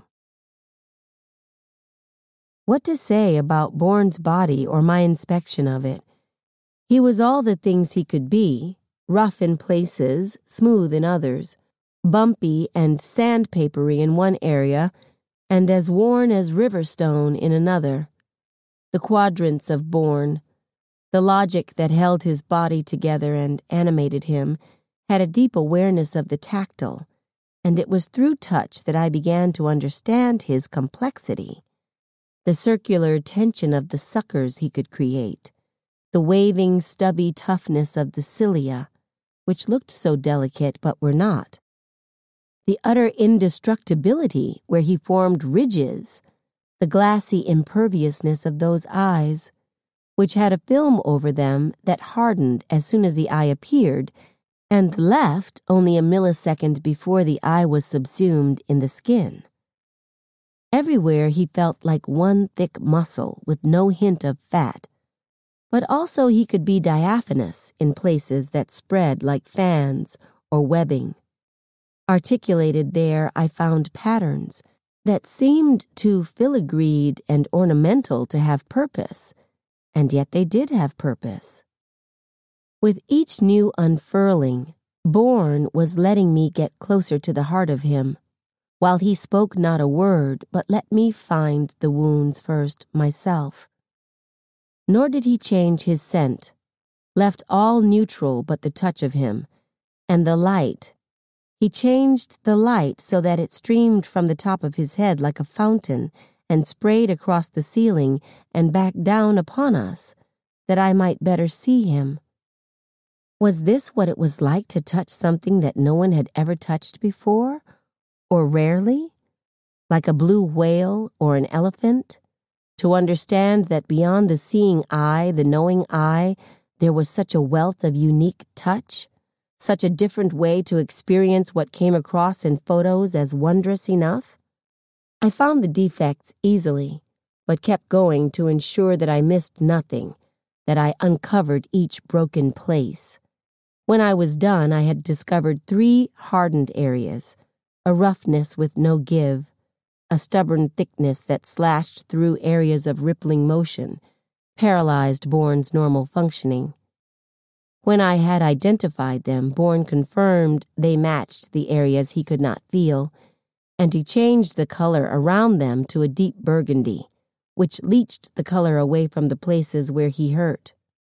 What to say about Bourne's body or my inspection of it? He was all the things he could be, rough in places, smooth in others, bumpy and sandpapery in one area, and as worn as Riverstone in another. The quadrants of Bourne, the logic that held his body together and animated him, had a deep awareness of the tactile, and it was through touch that I began to understand his complexity, the circular tension of the suckers he could create, the waving, stubby toughness of the cilia, which looked so delicate but were not, the utter indestructibility where he formed ridges, the glassy imperviousness of those eyes, which had a film over them that hardened as soon as the eye appeared and left only a millisecond before the eye was subsumed in the skin. Everywhere he felt like one thick muscle with no hint of fat, but also he could be diaphanous in places that spread like fans or webbing. Articulated there, I found patterns that seemed too filigreed and ornamental to have purpose, and yet they did have purpose. With each new unfurling, Bourne was letting me get closer to the heart of him, while he spoke not a word but let me find the wounds first myself. Nor did he change his scent, left all neutral but the touch of him, and the light. He changed the light so that it streamed from the top of his head like a fountain and sprayed across the ceiling and back down upon us, that I might better see him. Was this what it was like to touch something that no one had ever touched before, or rarely, like a blue whale or an elephant? To understand that beyond the seeing eye, the knowing eye, there was such a wealth of unique touch, such a different way to experience what came across in photos as wondrous enough? I found the defects easily, but kept going to ensure that I missed nothing, that I uncovered each broken place. When I was done, I had discovered 3 hardened areas, a roughness with no give, a stubborn thickness that slashed through areas of rippling motion, paralyzed Bourne's normal functioning. When I had identified them, Bourne confirmed they matched the areas he could not feel, and he changed the color around them to a deep burgundy, which leached the color away from the places where he hurt.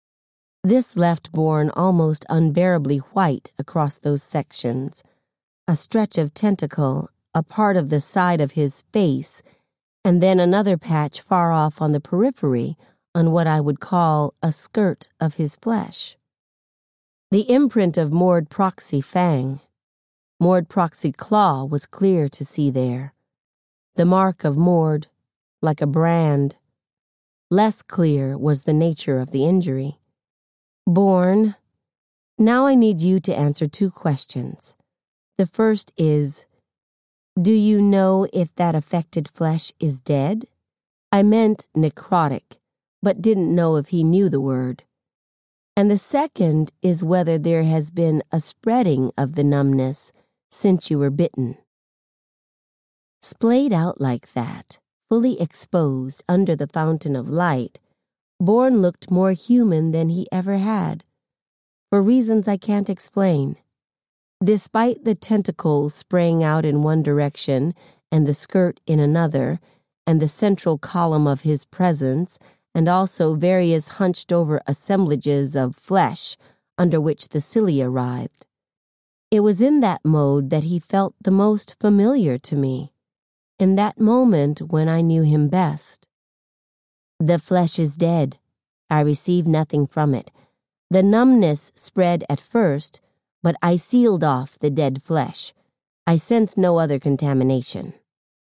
This left Bourne almost unbearably white across those sections, a stretch of tentacle, a part of the side of his face, and then another patch far off on the periphery on what I would call a skirt of his flesh. The imprint of Mord Proxy fang, Mord Proxy claw was clear to see there. The mark of Mord, like a brand. Less clear was the nature of the injury. Bourne, now I need you to answer 2 questions. The first is, do you know if that affected flesh is dead? I meant necrotic, but didn't know if he knew the word. And the second is whether there has been a spreading of the numbness since you were bitten. Splayed out like that, fully exposed under the fountain of light, Bourne looked more human than he ever had, for reasons I can't explain. Despite the tentacles spraying out in one direction and the skirt in another, and the central column of his presence, and also various hunched-over assemblages of flesh under which the cilia writhed. It was in that mode that he felt the most familiar to me, in that moment when I knew him best. The flesh is dead. I received nothing from it. The numbness spread at first, but I sealed off the dead flesh. I sense no other contamination.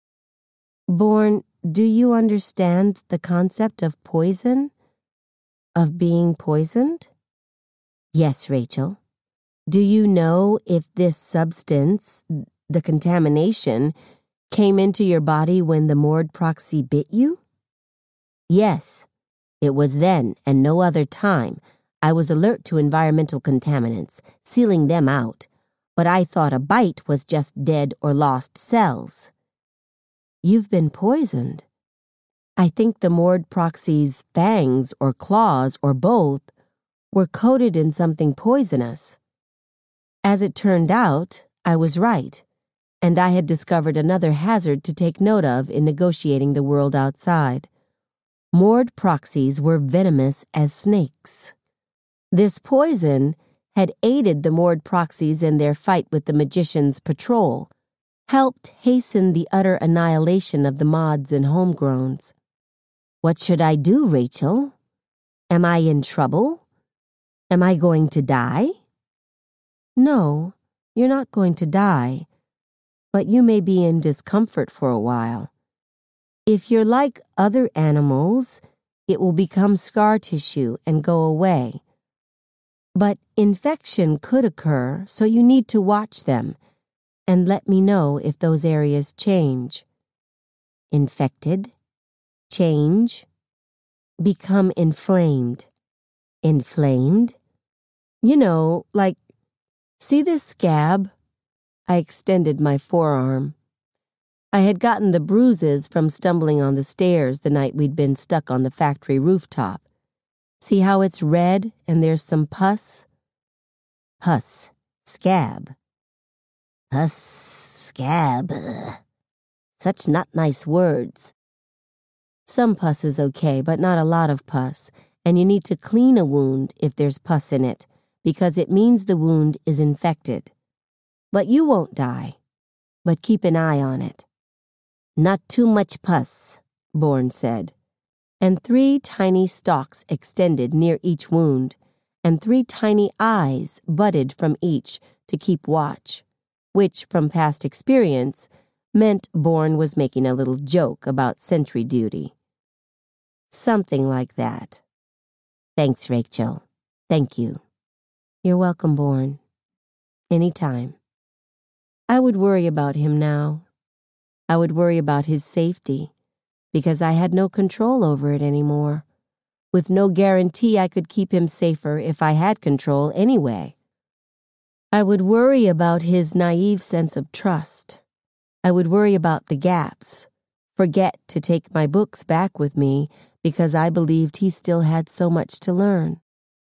Bourne, do you understand the concept of poison? Of being poisoned? Yes, Rachel. Do you know if this substance, the contamination, came into your body when the Mord Proxy bit you? Yes. It was then and no other time. I was alert to environmental contaminants, sealing them out, but I thought a bite was just dead or lost cells. You've been poisoned. I think the Mord Proxy's fangs or claws or both were coated in something poisonous. As it turned out, I was right, and I had discovered another hazard to take note of in negotiating the world outside. Mord Proxies were venomous as snakes. This poison had aided the Mord Proxies in their fight with the Magician's patrol, helped hasten the utter annihilation of the mods and homegrowns. What should I do, Rachel? Am I in trouble? Am I going to die? No, you're not going to die, but you may be in discomfort for a while. If you're like other animals, it will become scar tissue and go away. But infection could occur, so you need to watch them and let me know if those areas change. Infected, change, become inflamed. Inflamed? You know, like, see this scab? I extended my forearm. I had gotten the bruises from stumbling on the stairs the night we'd been stuck on the factory rooftop. See how it's red and there's some pus? Pus, scab. Pus, scab. Such not nice words. Some pus is okay, but not a lot of pus, and you need to clean a wound if there's pus in it, because it means the wound is infected. But you won't die. But keep an eye on it. Not too much pus, Bourne said, and 3 tiny stalks extended near each wound, and 3 tiny eyes budded from each to keep watch, which, from past experience, meant Bourne was making a little joke about sentry duty. Something like that. Thanks, Rachel. Thank you. You're welcome, Bourne. Anytime. I would worry about him now. I would worry about his safety, because I had no control over it anymore, with no guarantee I could keep him safer if I had control anyway. I would worry about his naive sense of trust. I would worry about the gaps, forget to take my books back with me because I believed he still had so much to learn.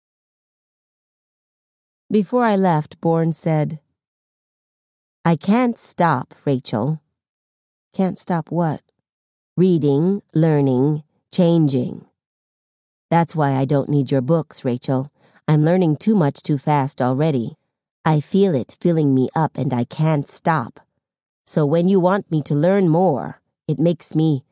Before I left, Bourne said, I can't stop, Rachel. Can't stop what? Reading, learning, changing. That's why I don't need your books, Rachel. I'm learning too much too fast already. I feel it filling me up and I can't stop. So when you want me to learn more, it makes me...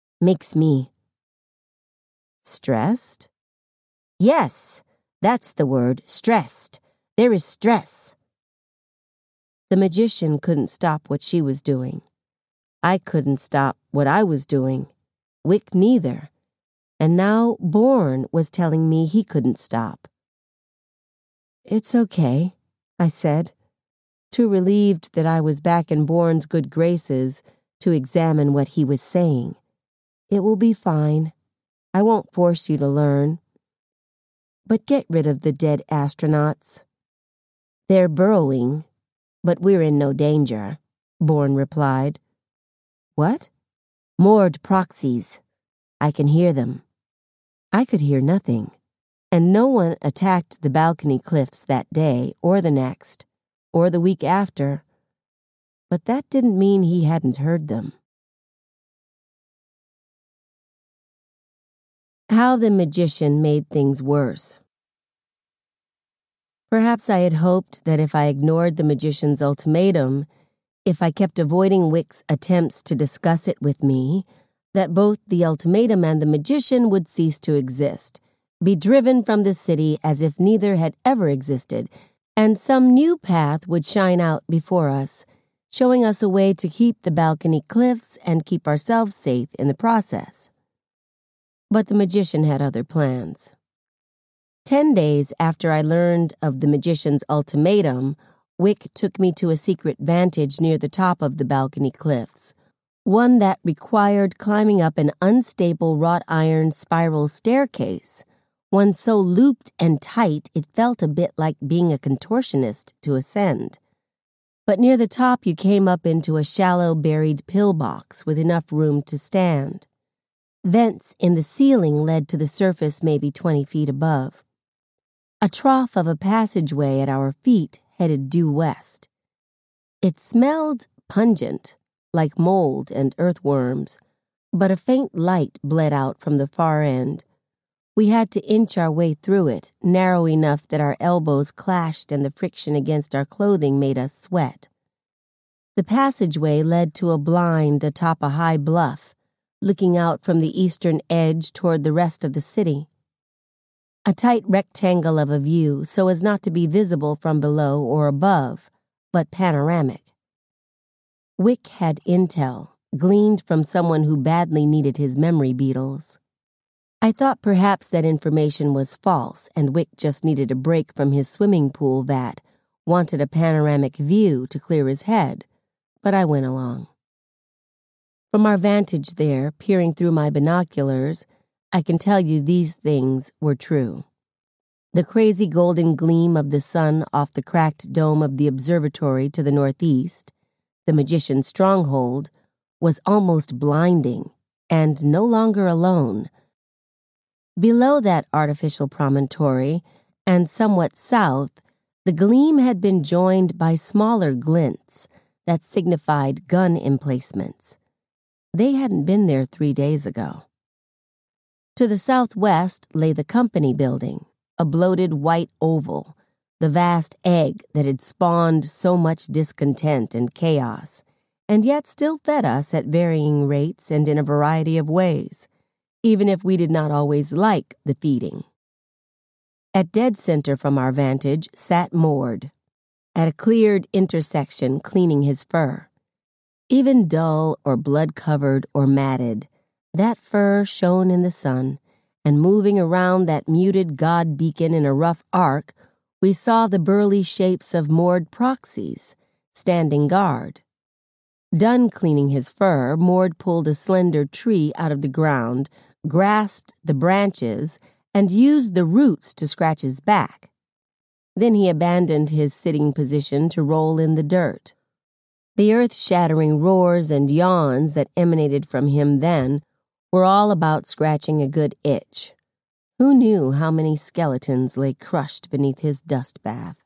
Stressed? Yes, that's the word, stressed. There is stress. The magician couldn't stop what she was doing. I couldn't stop what I was doing. Wick neither. And now Bourne was telling me he couldn't stop. It's okay, I said, too relieved that I was back in Bourne's good graces to examine what he was saying. It will be fine. I won't force you to learn. But get rid of the dead astronauts. They're burrowing, but we're in no danger, Bourne replied. What? Moored proxies. I can hear them. I could hear nothing, and no one attacked the balcony cliffs that day or the next, or the week after, but that didn't mean he hadn't heard them. How the magician made things worse. Perhaps I had hoped that if I ignored the magician's ultimatum, if I kept avoiding Wick's attempts to discuss it with me, that both the ultimatum and the magician would cease to exist, be driven from the city as if neither had ever existed, and some new path would shine out before us, showing us a way to keep the balcony cliffs and keep ourselves safe in the process. But the magician had other plans. 10 days after I learned of the magician's ultimatum, Wick took me to a secret vantage near the top of the balcony cliffs, one that required climbing up an unstable wrought iron spiral staircase, one so looped and tight it felt a bit like being a contortionist to ascend. But near the top you came up into a shallow buried pillbox with enough room to stand. Vents in the ceiling led to the surface maybe 20 feet above. A trough of a passageway at our feet headed due west. It smelled pungent, like mold and earthworms, but a faint light bled out from the far end. We had to inch our way through it, narrow enough that our elbows clashed and the friction against our clothing made us sweat. The passageway led to a blind atop a high bluff, looking out from the eastern edge toward the rest of the city. a tight rectangle of a view so as not to be visible from below or above, but panoramic. Wick had intel, gleaned from someone who badly needed his memory beetles. I thought perhaps that information was false and Wick just needed a break from his swimming pool vat, wanted a panoramic view to clear his head, but I went along. From our vantage there, peering through my binoculars, I can tell you these things were true. The crazy golden gleam of the sun off the cracked dome of the observatory to the northeast, the magician's stronghold, was almost blinding, and no longer alone. Below that artificial promontory, and somewhat south, the gleam had been joined by smaller glints that signified gun emplacements. They hadn't been there 3 days ago. To the southwest lay the company building, a bloated white oval, the vast egg that had spawned so much discontent and chaos, and yet still fed us at varying rates and in a variety of ways, even if we did not always like the feeding. At dead center from our vantage sat Mord, at a cleared intersection cleaning his fur. Even dull or blood-covered or matted, that fur shone in the sun, and moving around that muted god beacon in a rough arc, we saw the burly shapes of Mord proxies, standing guard. Done cleaning his fur, Mord pulled a slender tree out of the ground, grasped the branches, and used the roots to scratch his back. Then he abandoned his sitting position to roll in the dirt. The earth-shattering roars and yawns that emanated from him then were all about scratching a good itch. Who knew how many skeletons lay crushed beneath his dust bath?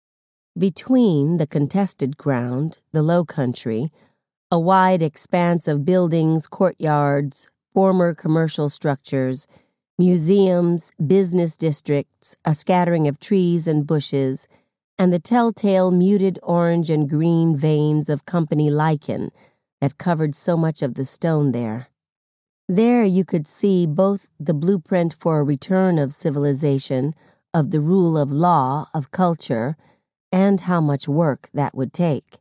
Between the contested ground, the low country, a wide expanse of buildings, courtyards, former commercial structures, museums, business districts, a scattering of trees and bushes, and the telltale muted orange and green veins of company lichen that covered so much of the stone there. There you could see both the blueprint for a return of civilization, of the rule of law, of culture, and how much work that would take.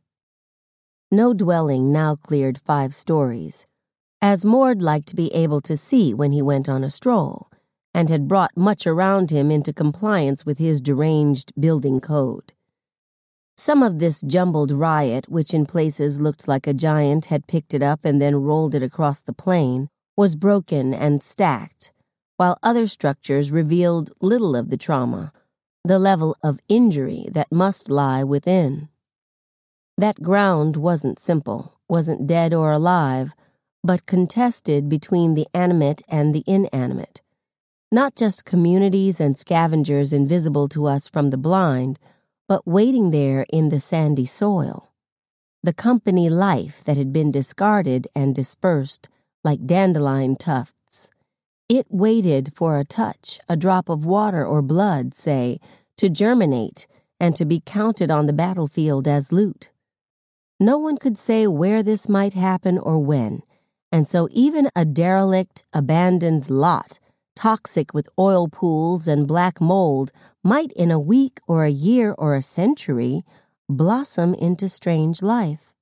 No dwelling now cleared 5 stories, as Mord liked to be able to see when he went on a stroll, and had brought much around him into compliance with his deranged building code. Some of this jumbled riot, which in places looked like a giant had picked it up and then rolled it across the plain, was broken and stacked, while other structures revealed little of the trauma, the level of injury that must lie within. That ground wasn't simple, wasn't dead or alive, but contested between the animate and the inanimate. Not just communities and scavengers invisible to us from the blind, but waiting there in the sandy soil. The company life that had been discarded and dispersed like dandelion tufts. It waited for a touch, a drop of water or blood, say, to germinate and to be counted on the battlefield as loot. No one could say where this might happen or when, and so even a derelict, abandoned lot, toxic with oil pools and black mold, might in a week or a year or a century blossom into strange life.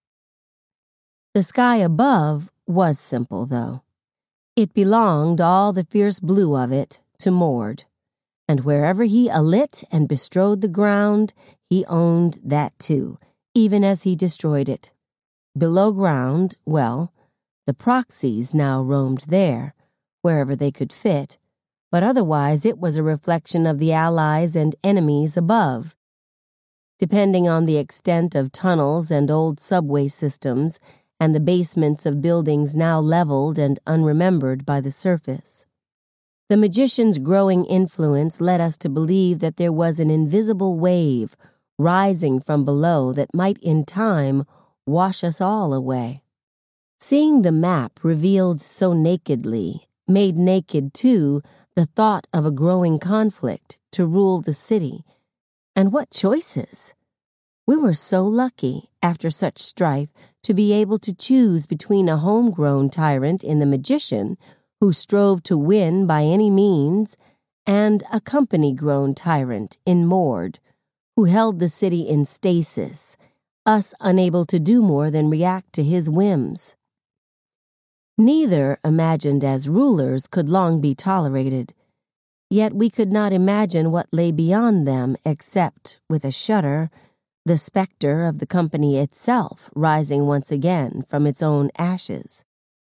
The sky above was simple, though. It belonged, all the fierce blue of it, to Mord, and wherever he alit and bestrode the ground, he owned that too, even as he destroyed it. Below ground, well, the proxies now roamed there, wherever they could fit, but otherwise it was a reflection of the allies and enemies above. Depending on the extent of tunnels and old subway systems, and the basements of buildings now leveled and unremembered by the surface. The magician's growing influence led us to believe that there was an invisible wave rising from below that might in time wash us all away. Seeing the map revealed so nakedly, made naked, too, the thought of a growing conflict to rule the city. And what choices! We were so lucky, after such strife, to be able to choose between a homegrown tyrant in the magician, who strove to win by any means, and a company-grown tyrant in Mord, who held the city in stasis, us unable to do more than react to his whims. Neither, imagined as rulers, could long be tolerated, yet we could not imagine what lay beyond them except, with a shudder, the specter of the company itself rising once again from its own ashes.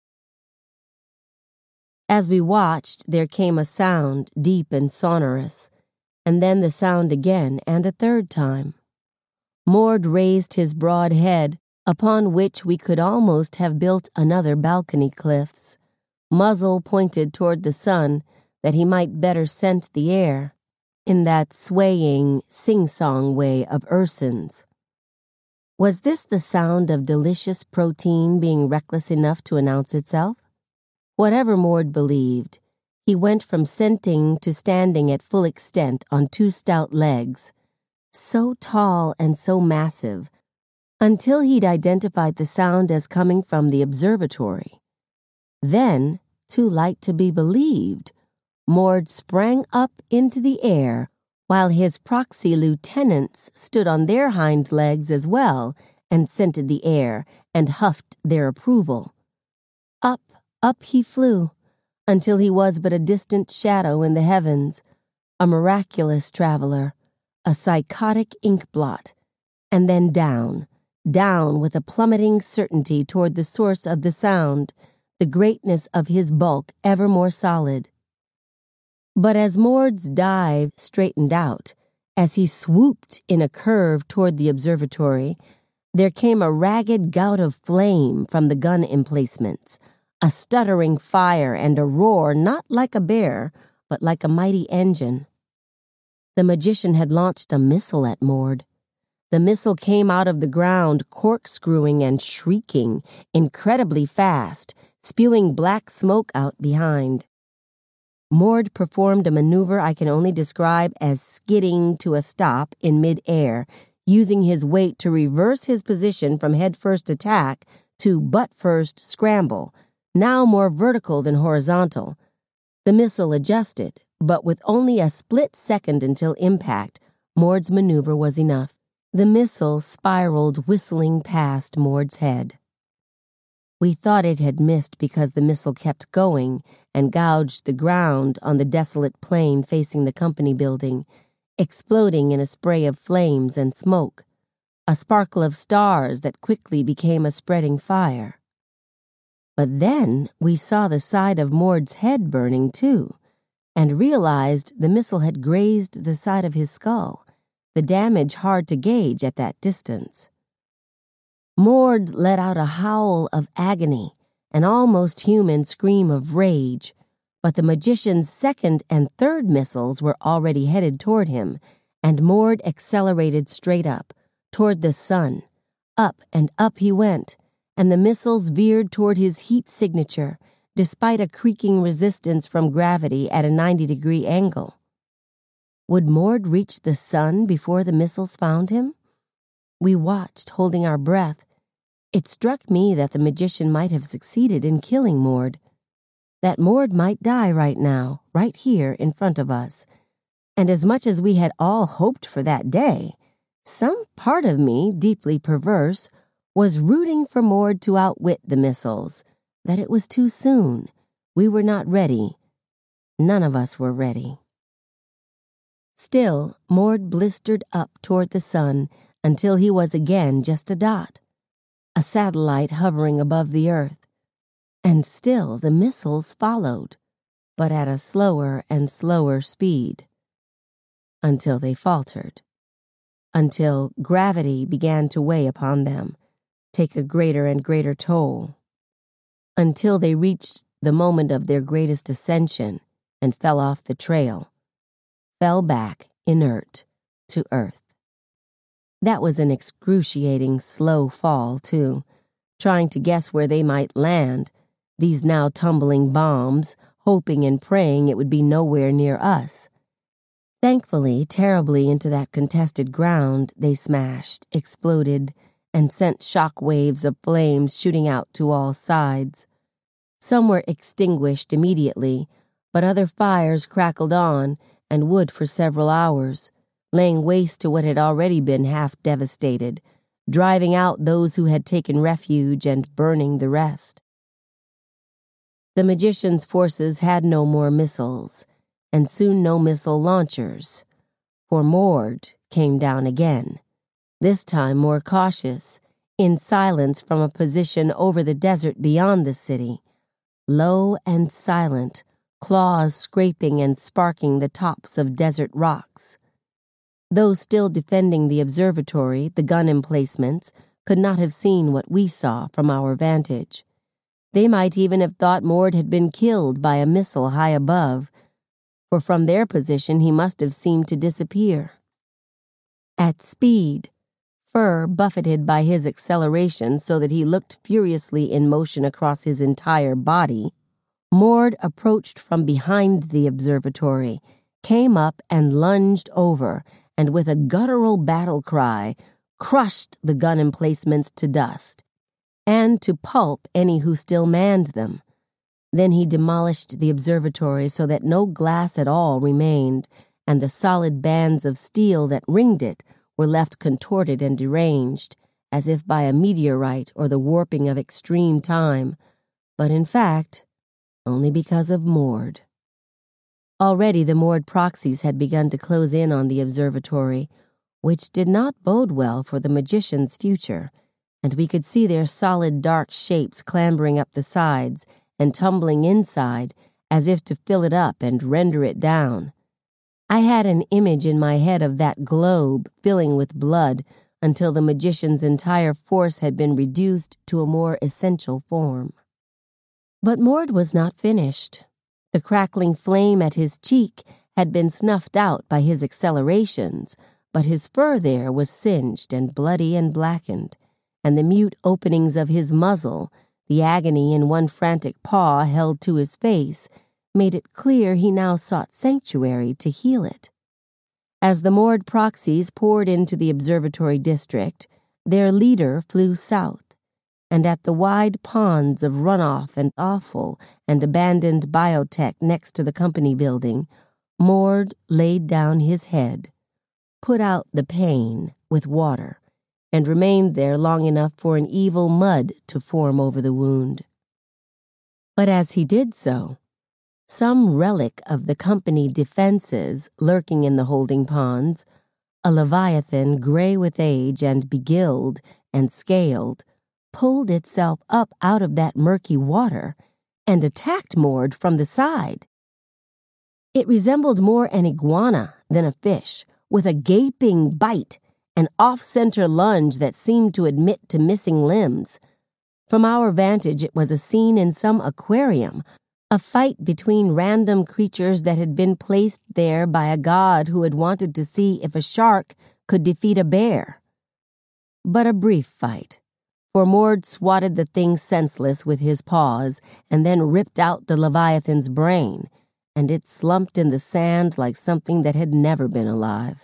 As we watched, there came a sound, deep and sonorous, and then the sound again, and a third time. Mord raised his broad head, upon which we could almost have built another balcony cliffs, muzzle pointed toward the sun that he might better scent the air, in that swaying, sing-song way of Urson's. Was this the sound of delicious protein being reckless enough to announce itself? Whatever Mord believed, he went from scenting to standing at full extent on two stout legs, so tall and so massive, until he'd identified the sound as coming from the observatory. Then, too light to be believed, Mord sprang up into the air, while his proxy lieutenants stood on their hind legs as well and scented the air and huffed their approval. Up he flew, until he was but a distant shadow in the heavens, a miraculous traveler, a psychotic inkblot, and then down with a plummeting certainty toward the source of the sound, the greatness of his bulk ever more solid. But as Mord's dive straightened out, as he swooped in a curve toward the observatory, there came a ragged gout of flame from the gun emplacements, a stuttering fire and a roar not like a bear, but like a mighty engine. The magician had launched a missile at Mord. The missile came out of the ground, corkscrewing and shrieking, incredibly fast, spewing black smoke out behind. Mord performed a maneuver I can only describe as skidding to a stop in mid-air, using his weight to reverse his position from head-first attack to butt-first scramble, now more vertical than horizontal. The missile adjusted, but with only a split second until impact, Mord's maneuver was enough. The missile spiraled whistling past Mord's head. We thought it had missed because the missile kept going and gouged the ground on the desolate plain facing the company building, exploding in a spray of flames and smoke, a sparkle of stars that quickly became a spreading fire. But then we saw the side of Mord's head burning too, and realized the missile had grazed the side of his skull, the damage hard to gauge at that distance. Mord let out a howl of agony, an almost human scream of rage, but the magician's second and third missiles were already headed toward him, and Mord accelerated straight up, toward the sun. Up and up he went, and the missiles veered toward his heat signature, despite a creaking resistance from gravity at a 90-degree angle. Would Mord reach the sun before the missiles found him? We watched, holding our breath. It struck me that the magician might have succeeded in killing Mord, that Mord might die right now, right here in front of us. And as much as we had all hoped for that day, some part of me, deeply perverse, was rooting for Mord to outwit the missiles, that it was too soon. We were not ready. None of us were ready. Still, Mord blistered up toward the sun until he was again just a dot, a satellite hovering above the earth. And still the missiles followed, but at a slower and slower speed, until they faltered, until gravity began to weigh upon them, take a greater and greater toll, until they reached the moment of their greatest ascension and fell off the trail, fell back, inert, to earth. That was an excruciating, slow fall, too, trying to guess where they might land, these now tumbling bombs, hoping and praying it would be nowhere near us. Thankfully, terribly into that contested ground, they smashed, exploded, and sent shock waves of flames shooting out to all sides. Some were extinguished immediately, But other fires crackled on and would for several hours, laying waste to what had already been half devastated, driving out those who had taken refuge and burning the rest. The magician's forces had no more missiles, and soon no missile launchers, for Mord came down again, this time more cautious, in silence from a position over the desert beyond the city, low and silent, claws scraping and sparking the tops of desert rocks. Those still defending the observatory, the gun emplacements, could not have seen what we saw from our vantage. They might even have thought Mord had been killed by a missile high above, for from their position he must have seemed to disappear. At speed, Fur buffeted by his acceleration so that he looked furiously in motion across his entire body, Mord approached from behind the observatory, came up and lunged over, and with a guttural battle cry, crushed the gun emplacements to dust, and to pulp any who still manned them. Then he demolished the observatory so that no glass at all remained, and the solid bands of steel that ringed it were left contorted and deranged, as if by a meteorite or the warping of extreme time, but in fact, only because of Mord. Already the Mord proxies had begun to close in on the observatory, which did not bode well for the magician's future, and we could see their solid dark shapes clambering up the sides and tumbling inside as if to fill it up and render it down. I had an image in my head of that globe filling with blood until the magician's entire force had been reduced to a more essential form. But Mord was not finished. The crackling flame at his cheek had been snuffed out by his accelerations, but his fur there was singed and bloody and blackened, and the mute openings of his muzzle, the agony in one frantic paw held to his face, made it clear he now sought sanctuary to heal it. As the Mord proxies poured into the observatory district, their leader flew south, and at the wide ponds of runoff and offal and abandoned biotech next to the company building, Mord laid down his head, put out the pain with water, and remained there long enough for an evil mud to form over the wound. But as he did so, some relic of the company defenses lurking in the holding ponds, a leviathan gray with age and begilled and scaled, pulled itself up out of that murky water and attacked Mord from the side. It resembled more an iguana than a fish, with a gaping bite, an off-center lunge that seemed to admit to missing limbs. From our vantage, it was a scene in some aquarium, a fight between random creatures that had been placed there by a god who had wanted to see if a shark could defeat a bear. But a brief fight, for Mord swatted the thing senseless with his paws and then ripped out the leviathan's brain, and it slumped in the sand like something that had never been alive.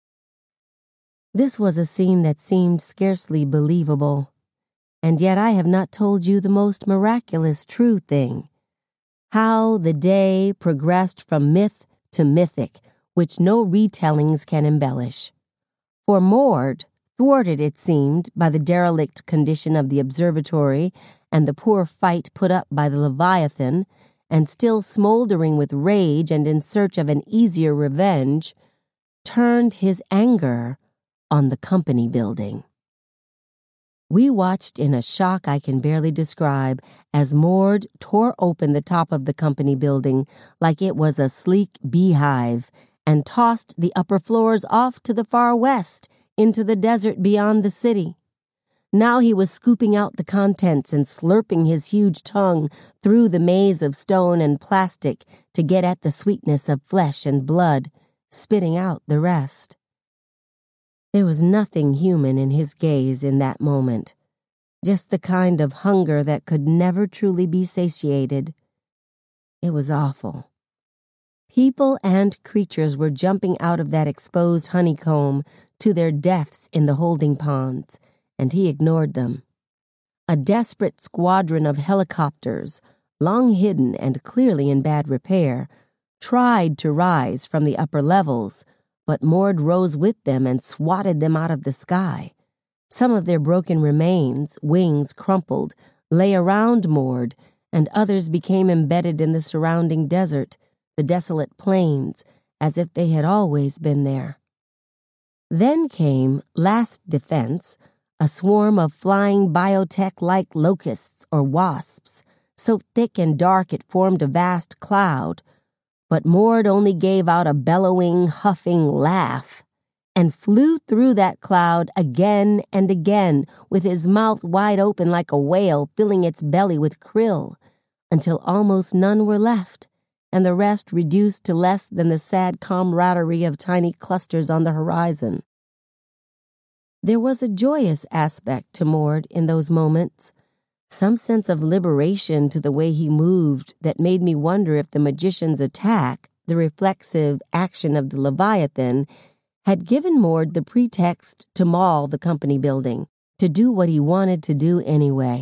This was a scene that seemed scarcely believable, and yet I have not told you the most miraculous true thing. How the day progressed from myth to mythic, which no retellings can embellish. For Mord, thwarted, it seemed, by the derelict condition of the observatory and the poor fight put up by the Leviathan, and still smoldering with rage and in search of an easier revenge, turned his anger on the company building. We watched in a shock I can barely describe as Mord tore open the top of the company building like it was a sleek beehive and tossed the upper floors off to the far west into the desert beyond the city. Now he was scooping out the contents and slurping his huge tongue through the maze of stone and plastic to get at the sweetness of flesh and blood, spitting out the rest. There was nothing human in his gaze in that moment, just the kind of hunger that could never truly be satiated. It was awful. People and creatures were jumping out of that exposed honeycomb to their deaths in the holding ponds, and he ignored them. A desperate squadron of helicopters, long hidden and clearly in bad repair, tried to rise from the upper levels, but Mord rose with them and swatted them out of the sky. Some of their broken remains, wings crumpled, lay around Mord, and others became embedded in the surrounding desert, the desolate plains, as if they had always been there. Then came, last defense, a swarm of flying biotech-like locusts or wasps, so thick and dark it formed a vast cloud. But Mord only gave out a bellowing, huffing laugh and flew through that cloud again and again with his mouth wide open like a whale filling its belly with krill, until almost none were left, and the rest reduced to less than the sad camaraderie of tiny clusters on the horizon. There was a joyous aspect to Mord in those moments, some sense of liberation to the way he moved that made me wonder if the magician's attack, the reflexive action of the Leviathan, had given Mord the pretext to maul the company building, to do what he wanted to do anyway.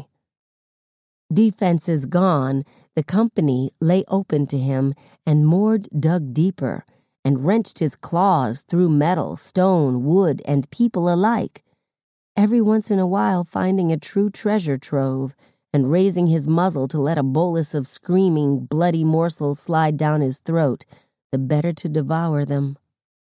Defenses gone, the company lay open to him, and Mord dug deeper and wrenched his claws through metal, stone, wood, and people alike, every once in a while finding a true treasure trove and raising his muzzle to let a bolus of screaming, bloody morsels slide down his throat, the better to devour them.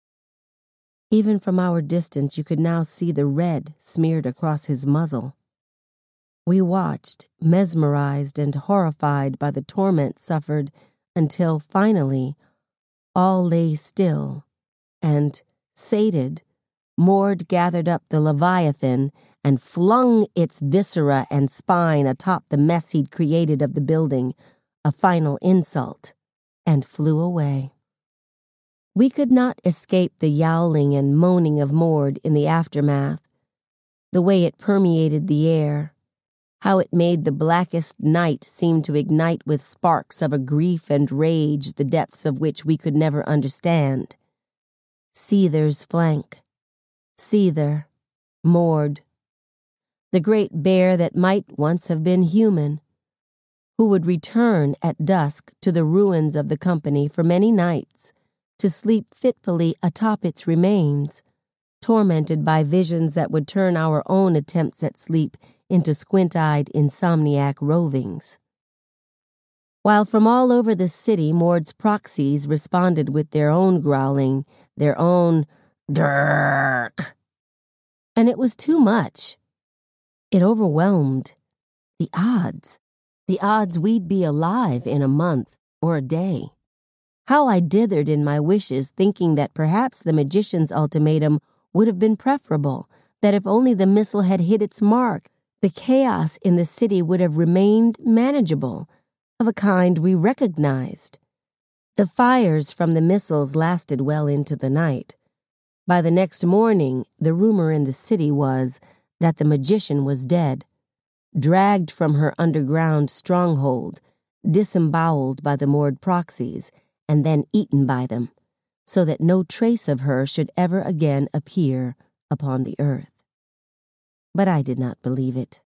Even from our distance you could now see the red smeared across his muzzle. We watched, mesmerized and horrified by the torment suffered, until finally all lay still, and, sated, Mord gathered up the Leviathan and flung its viscera and spine atop the mess he'd created of the building, a final insult, and flew away. We could not escape the yowling and moaning of Mord in the aftermath, the way it permeated the air, how it made the blackest night seem to ignite with sparks of a grief and rage the depths of which we could never understand. Seether's flank. Seether. Mord. The great bear that might once have been human, who would return at dusk to the ruins of the company for many nights, to sleep fitfully atop its remains, tormented by visions that would turn our own attempts at sleep into squint-eyed insomniac rovings. While from all over the city Mord's proxies responded with their own growling, their own dirk. And it was too much. It overwhelmed. The odds we'd be alive in a month or a day. How I dithered in my wishes, thinking that perhaps the magician's ultimatum would have been preferable, that if only the missile had hit its mark, the chaos in the city would have remained manageable, of a kind we recognized. The fires from the missiles lasted well into the night. By the next morning, the rumor in the city was that the magician was dead, dragged from her underground stronghold, disemboweled by the Mord proxies, and then eaten by them, so that no trace of her should ever again appear upon the earth. But I did not believe it.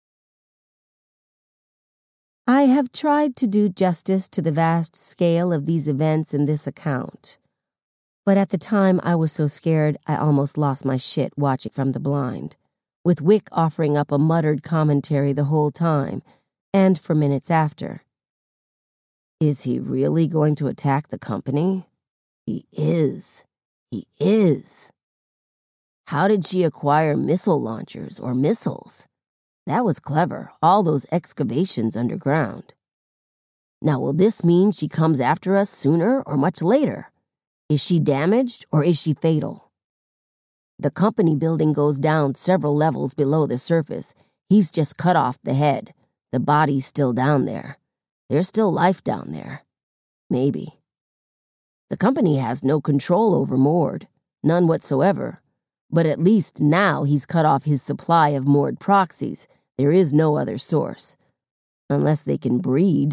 I have tried to do justice to the vast scale of these events in this account, but at the time I was so scared I almost lost my shit watching from the blind, with Wick offering up a muttered commentary the whole time, and for minutes after. Is he really going to attack the company? He is. He is. How did she acquire missile launchers or missiles? That was clever, all those excavations underground. Now, will this mean she comes after us sooner or much later? Is she damaged or is she fatal? The company building goes down several levels below the surface. He's just cut off the head. The body's still down there. There's still life down there. Maybe. The company has no control over Mord, none whatsoever. But at least now he's cut off his supply of Mord proxies. There is no other source. Unless they can breed.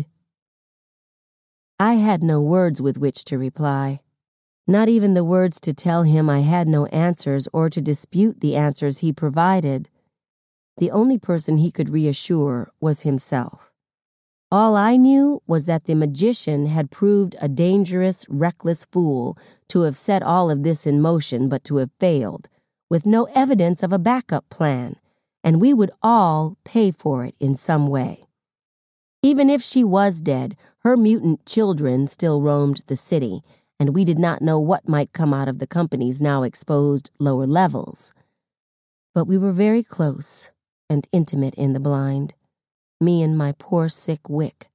I had no words with which to reply. Not even the words to tell him I had no answers or to dispute the answers he provided. The only person he could reassure was himself. All I knew was that the magician had proved a dangerous, reckless fool to have set all of this in motion but to have failed, with no evidence of a backup plan, and we would all pay for it in some way. Even if she was dead, her mutant children still roamed the city, and we did not know what might come out of the company's now exposed lower levels. But we were very close and intimate in the blind, me and my poor sick Wick.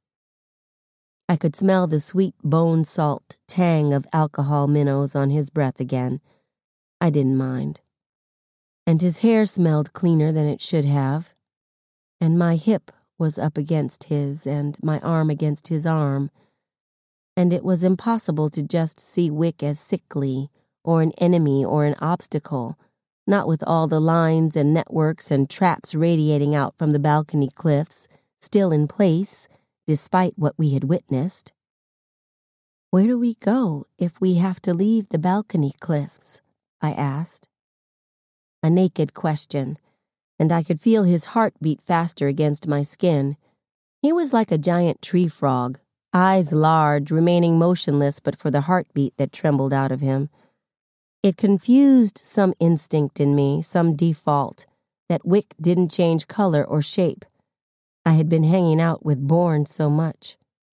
I could smell the sweet bone salt tang of alcohol minnows on his breath again. I didn't mind. And his hair smelled cleaner than it should have, and my hip was up against his and my arm against his arm, and it was impossible to just see Wick as sickly or an enemy or an obstacle, not with all the lines and networks and traps radiating out from the balcony cliffs, still in place, despite what we had witnessed. "Where do we go if we have to leave the balcony cliffs?" I asked. A naked question, and I could feel his heart beat faster against my skin. He was like a giant tree frog, eyes large, remaining motionless but for the heartbeat that trembled out of him. It confused some instinct in me, some default, that Wick didn't change color or shape. I had been hanging out with Bourne so much.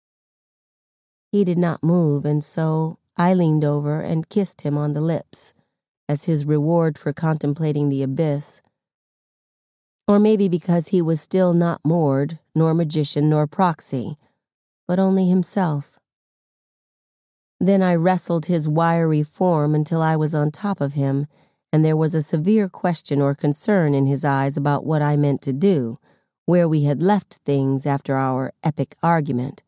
He did not move, and so I leaned over and kissed him on the lips, as his reward for contemplating the abyss. Or maybe because he was still not Mord, nor magician, nor proxy, but only himself. Then I wrestled his wiry form until I was on top of him, and there was a severe question or concern in his eyes about what I meant to do, where we had left things after our epic argument.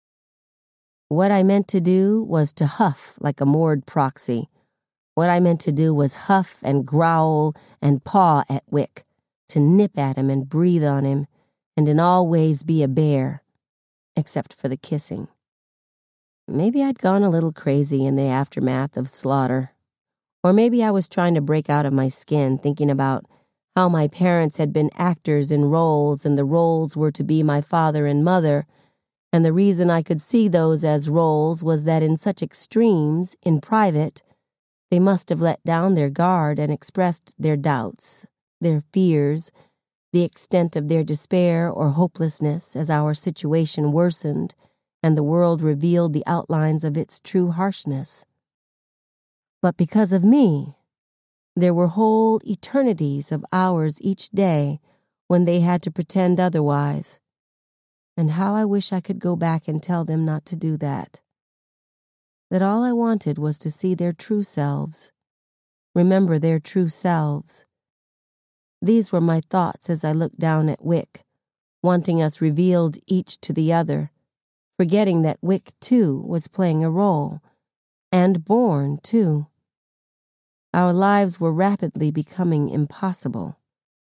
What I meant to do was to huff like a Mord proxy. What I meant to do was huff and growl and paw at Wick, to nip at him and breathe on him, and in all ways be a bear, except for the kissing. Maybe I'd gone a little crazy in the aftermath of Slaughter. Or maybe I was trying to break out of my skin, thinking about how my parents had been actors in roles and the roles were to be my father and mother, and the reason I could see those as roles was that in such extremes, in private, they must have let down their guard and expressed their doubts, their fears, the extent of their despair or hopelessness as our situation worsened and the world revealed the outlines of its true harshness. But because of me, there were whole eternities of hours each day when they had to pretend otherwise. And how I wish I could go back and tell them not to do that. That all I wanted was to see their true selves, remember their true selves. These were my thoughts as I looked down at Wick, wanting us revealed each to the other, forgetting that Wick, too, was playing a role, and Bourne, too. Our lives were rapidly becoming impossible.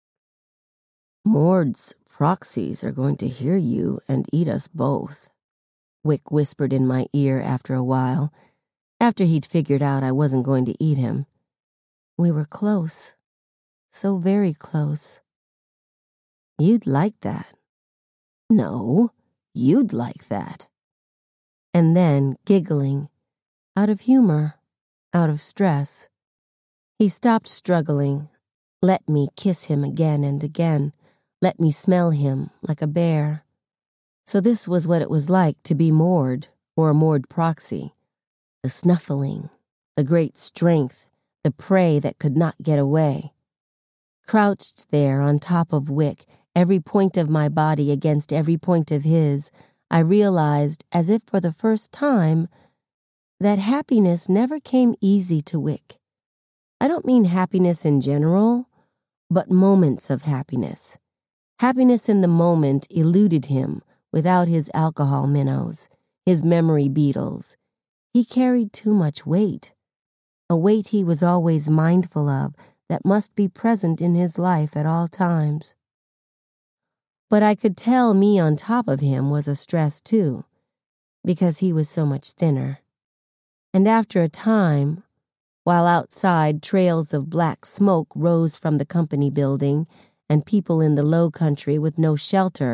"Mord's proxies are going to hear you and eat us both," Wick whispered in my ear after a while, after he'd figured out I wasn't going to eat him. We were close, so very close. "You'd like that." "No, you'd like that." And then, giggling, out of humor, out of stress, he stopped struggling, let me kiss him again and again, let me smell him like a bear. So this was what it was like to be Mord, or a Mord proxy. The snuffling, the great strength, the prey that could not get away. Crouched there on top of Wick, every point of my body against every point of his, I realized, as if for the first time, that happiness never came easy to Wick. I don't mean happiness in general, but moments of happiness. Happiness in the moment eluded him without his alcohol minnows, his memory beetles. He carried too much weight, a weight he was always mindful of that must be present in his life at all times. But I could tell me on top of him was a stress too, because he was so much thinner. And after a time, while outside trails of black smoke rose from the company building and people in the low country with no shelter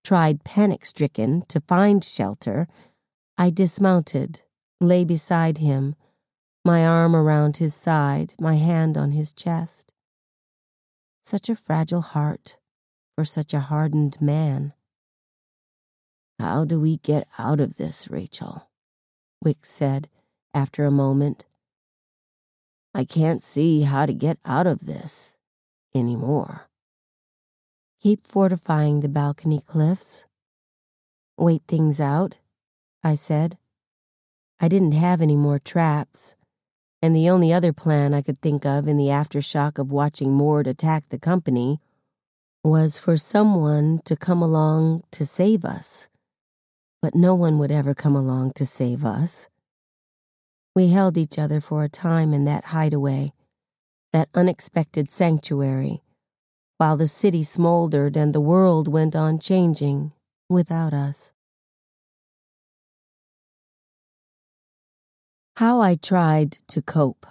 tried panic-stricken to find shelter, I dismounted, lay beside him, my arm around his side, my hand on his chest. Such a fragile heart for such a hardened man. "How do we get out of this, Rachel?" Wick said after a moment. "I can't see how to get out of this anymore." "Keep fortifying the balcony cliffs. Wait things out," I said. I didn't have any more traps, and the only other plan I could think of in the aftershock of watching Mord attack the company was for someone to come along to save us. But no one would ever come along to save us. We held each other for a time in that hideaway, that unexpected sanctuary, while the city smoldered and the world went on changing without us. How I tried to cope.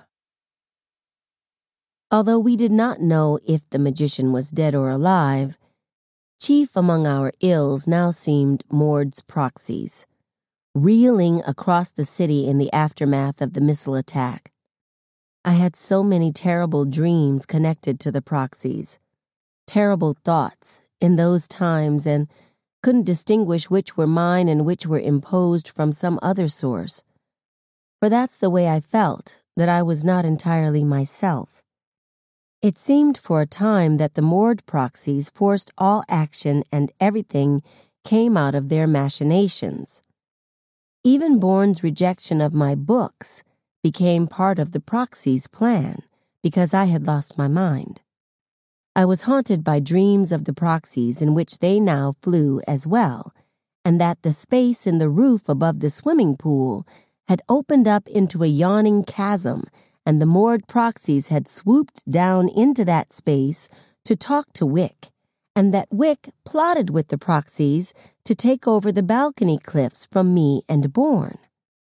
Although we did not know if the magician was dead or alive, chief among our ills now seemed Mord's proxies, reeling across the city in the aftermath of the missile attack. I had so many terrible dreams connected to the proxies, terrible thoughts in those times, and couldn't distinguish which were mine and which were imposed from some other source. For that's the way I felt, that I was not entirely myself. It seemed for a time that the Mord proxies forced all action and everything came out of their machinations. Even Bourne's rejection of my books became part of the proxies' plan because I had lost my mind. I was haunted by dreams of the proxies in which they now flew as well, and that the space in the roof above the swimming pool had opened up into a yawning chasm, and the Mord proxies had swooped down into that space to talk to Wick, and that Wick plotted with the proxies to take over the balcony cliffs from me and Bourne.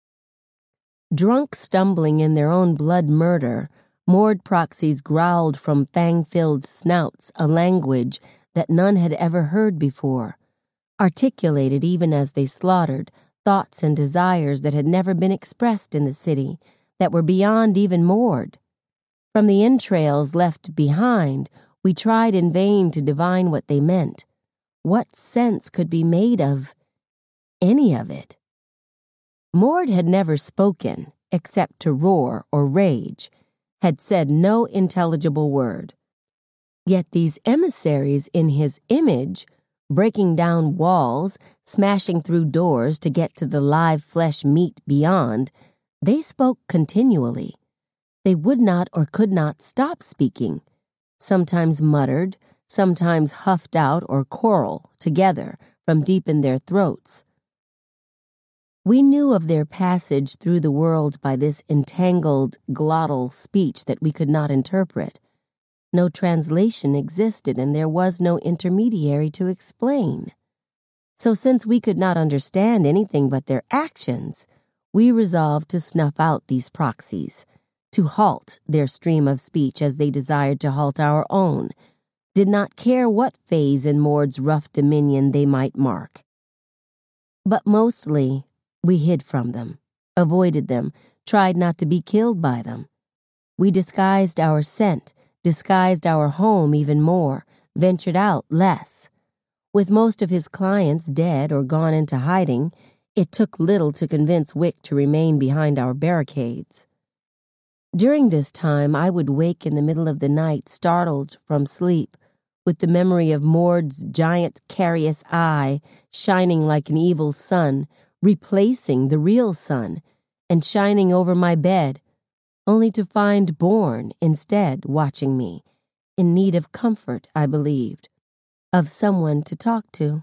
Drunk stumbling in their own blood murder, Mord proxies growled from fang-filled snouts a language that none had ever heard before, articulated even as they slaughtered thoughts and desires that had never been expressed in the city, that were beyond even Mord. From the entrails left behind, we tried in vain to divine what they meant. What sense could be made of any of it? Mord had never spoken, except to roar or rage, had said no intelligible word. Yet these emissaries in his image, breaking down walls, smashing through doors to get to the live flesh meat beyond, they spoke continually. They would not or could not stop speaking, sometimes muttered, sometimes huffed out or choral together from deep in their throats. We knew of their passage through the world by this entangled, glottal speech that we could not interpret. No translation existed, and there was no intermediary to explain. So since we could not understand anything but their actions, we resolved to snuff out these proxies, to halt their stream of speech as they desired to halt our own, did not care what phase in Mord's rough dominion they might mark. But mostly, we hid from them, avoided them, tried not to be killed by them. We disguised our scent, disguised our home even more, ventured out less. With most of his clients dead or gone into hiding, it took little to convince Wick to remain behind our barricades. During this time, I would wake in the middle of the night, startled from sleep, with the memory of Mord's giant carious eye shining like an evil sun, replacing the real sun, and shining over my bed, only to find Bourne instead watching me, in need of comfort, I believed, of someone to talk to.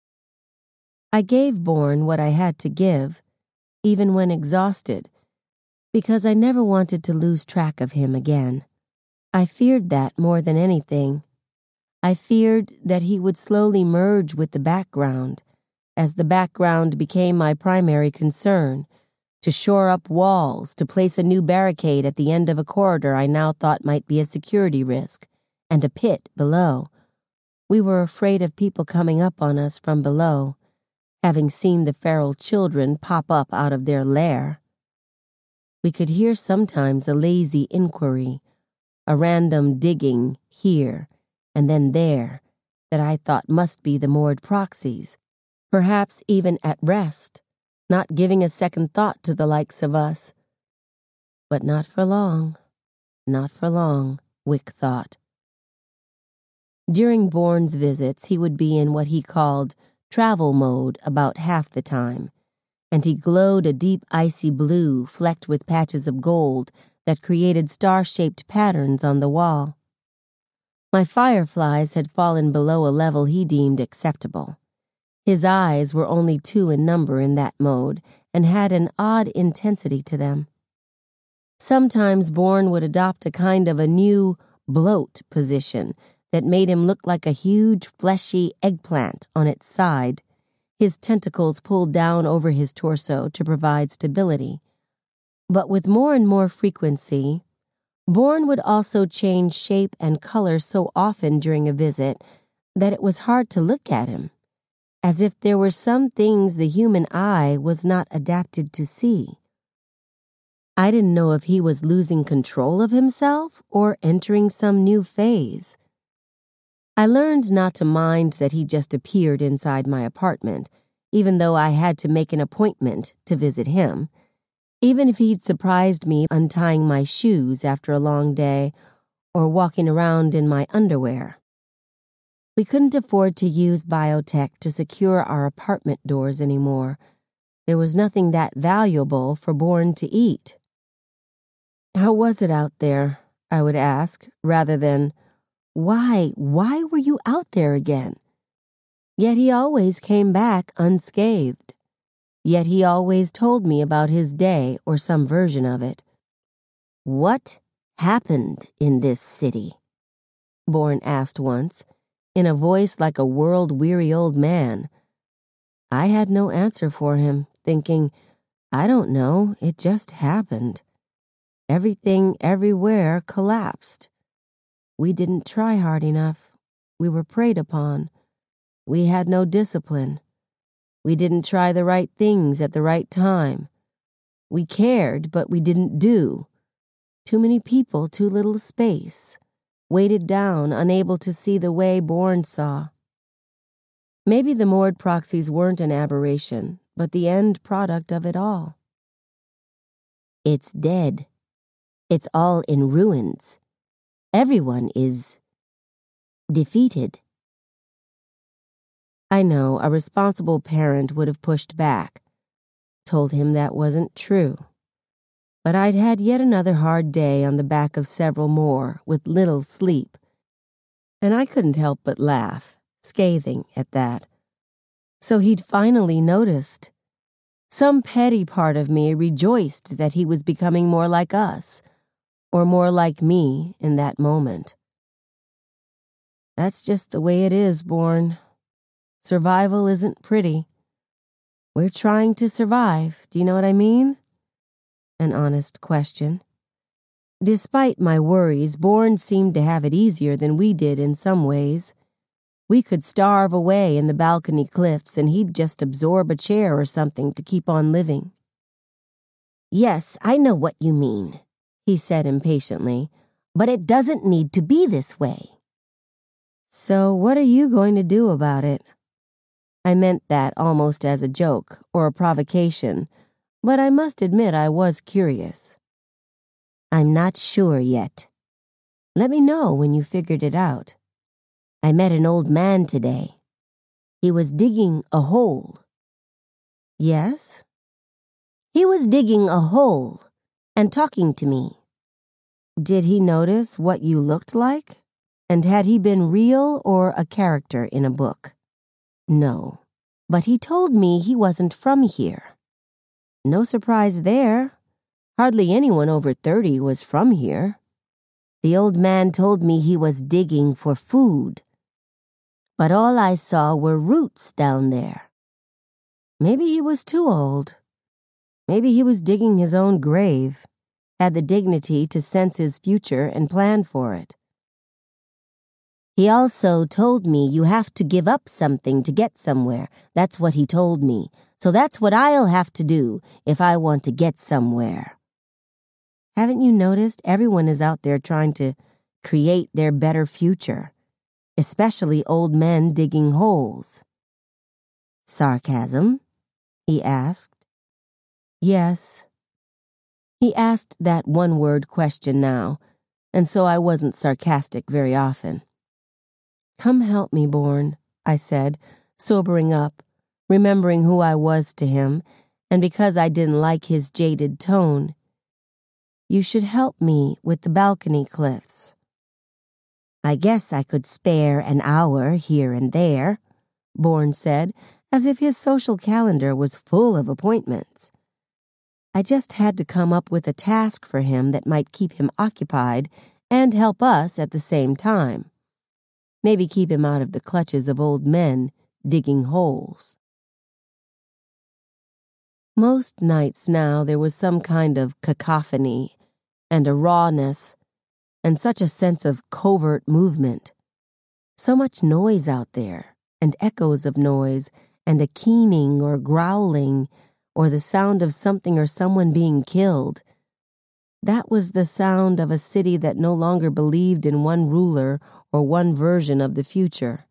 I gave Bourne what I had to give, even when exhausted, because I never wanted to lose track of him again. I feared that more than anything. I feared that he would slowly merge with the background, as the background became my primary concern, to shore up walls, to place a new barricade at the end of a corridor I now thought might be a security risk, and a pit below, We were afraid of people coming up on us from below, having seen the feral children pop up out of their lair. We could hear sometimes a lazy inquiry, a random digging here and then there that I thought must be the moored proxies, perhaps even at rest, not giving a second thought to the likes of us. But not for long, not for long, Wick thought. During Bourne's visits, he would be in what he called travel mode about half the time, and he glowed a deep icy blue flecked with patches of gold that created star-shaped patterns on the wall. My fireflies had fallen below a level he deemed acceptable. His eyes were only 2 in number in that mode and had an odd intensity to them. Sometimes Bourne would adopt a kind of a new bloat position that made him look like a huge, fleshy eggplant on its side, his tentacles pulled down over his torso to provide stability. But with more and more frequency, Bourne would also change shape and color so often during a visit that it was hard to look at him, as if there were some things the human eye was not adapted to see. I didn't know if he was losing control of himself or entering some new phase. I learned not to mind that he just appeared inside my apartment, even though I had to make an appointment to visit him, even if he'd surprised me untying my shoes after a long day or walking around in my underwear. We couldn't afford to use biotech to secure our apartment doors anymore. There was nothing that valuable for Bourne to eat. How was it out there? I would ask, rather than, why were you out there again? Yet he always came back unscathed. Yet he always told me about his day or some version of it. What happened in this city? Bourne asked once, in a voice like a world-weary old man. I had no answer for him, thinking, I don't know, it just happened. Everything everywhere collapsed. We didn't try hard enough. We were preyed upon. We had no discipline. We didn't try the right things at the right time. We cared, but we didn't do. Too many people, too little space. Weighted down, unable to see the way Bourne saw. Maybe the moored proxies weren't an aberration, but the end product of it all. It's dead. It's all in ruins. Everyone is defeated. I know a responsible parent would have pushed back, told him that wasn't true. But I'd had yet another hard day on the back of several more with little sleep, and I couldn't help but laugh, scathing at that. So he'd finally noticed. Some petty part of me rejoiced that he was becoming more like us, or more like me in that moment. That's just the way it is, Bourne. Survival isn't pretty. We're trying to survive, do you know what I mean? An honest question. Despite my worries, Bourne seemed to have it easier than we did in some ways. We could starve away in the balcony cliffs and he'd just absorb a chair or something to keep on living. Yes, I know what you mean, he said impatiently, but it doesn't need to be this way. So what are you going to do about it? I meant that almost as a joke or a provocation, but I must admit I was curious. I'm not sure yet. Let me know when you figured it out. I met an old man today. He was digging a hole. Yes? He was digging a hole and talking to me. Did he notice what you looked like? And had he been real or a character in a book? No, but he told me he wasn't from here. No surprise there. Hardly anyone over 30 was from here. The old man told me he was digging for food. But all I saw were roots down there. Maybe he was too old. Maybe he was digging his own grave, had the dignity to sense his future and plan for it. He also told me you have to give up something to get somewhere. That's what he told me. So that's what I'll have to do if I want to get somewhere. Haven't you noticed everyone is out there trying to create their better future, especially old men digging holes? Sarcasm? He asked. Yes. He asked that one-word question now, and so I wasn't sarcastic very often. Come help me, Bourne, I said, sobering up, remembering who I was to him, and because I didn't like his jaded tone. You should help me with the balcony cliffs. I guess I could spare an hour here and there, Bourne said, as if his social calendar was full of appointments. I just had to come up with a task for him that might keep him occupied and help us at the same time. Maybe keep him out of the clutches of old men digging holes. Most nights now there was some kind of cacophony and a rawness and such a sense of covert movement. So much noise out there, and echoes of noise, and a keening or growling, or the sound of something or someone being killed. That was the sound of a city that no longer believed in one ruler or one version of the future.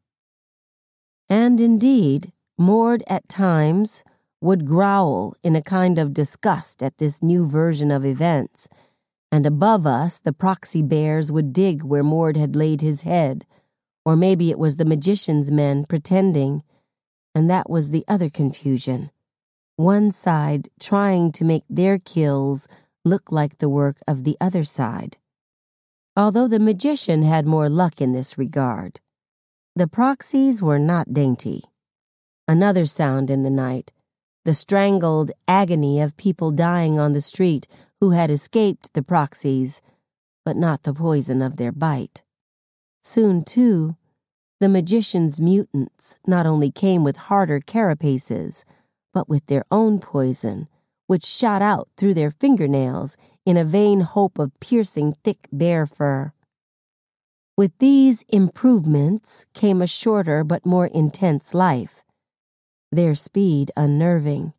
And indeed, Mord at times would growl in a kind of disgust at this new version of events, and above us the proxy bears would dig where Mord had laid his head, or maybe it was the magician's men pretending, and that was the other confusion. One side trying to make their kills look like the work of the other side. Although the magician had more luck in this regard. The proxies were not dainty. Another sound in the night, the strangled agony of people dying on the street who had escaped the proxies, but not the poison of their bite. Soon, too, the magician's mutants not only came with harder carapaces, but with their own poison, which shot out through their fingernails in a vain hope of piercing thick bear fur. With these improvements came a shorter but more intense life, their speed unnerving.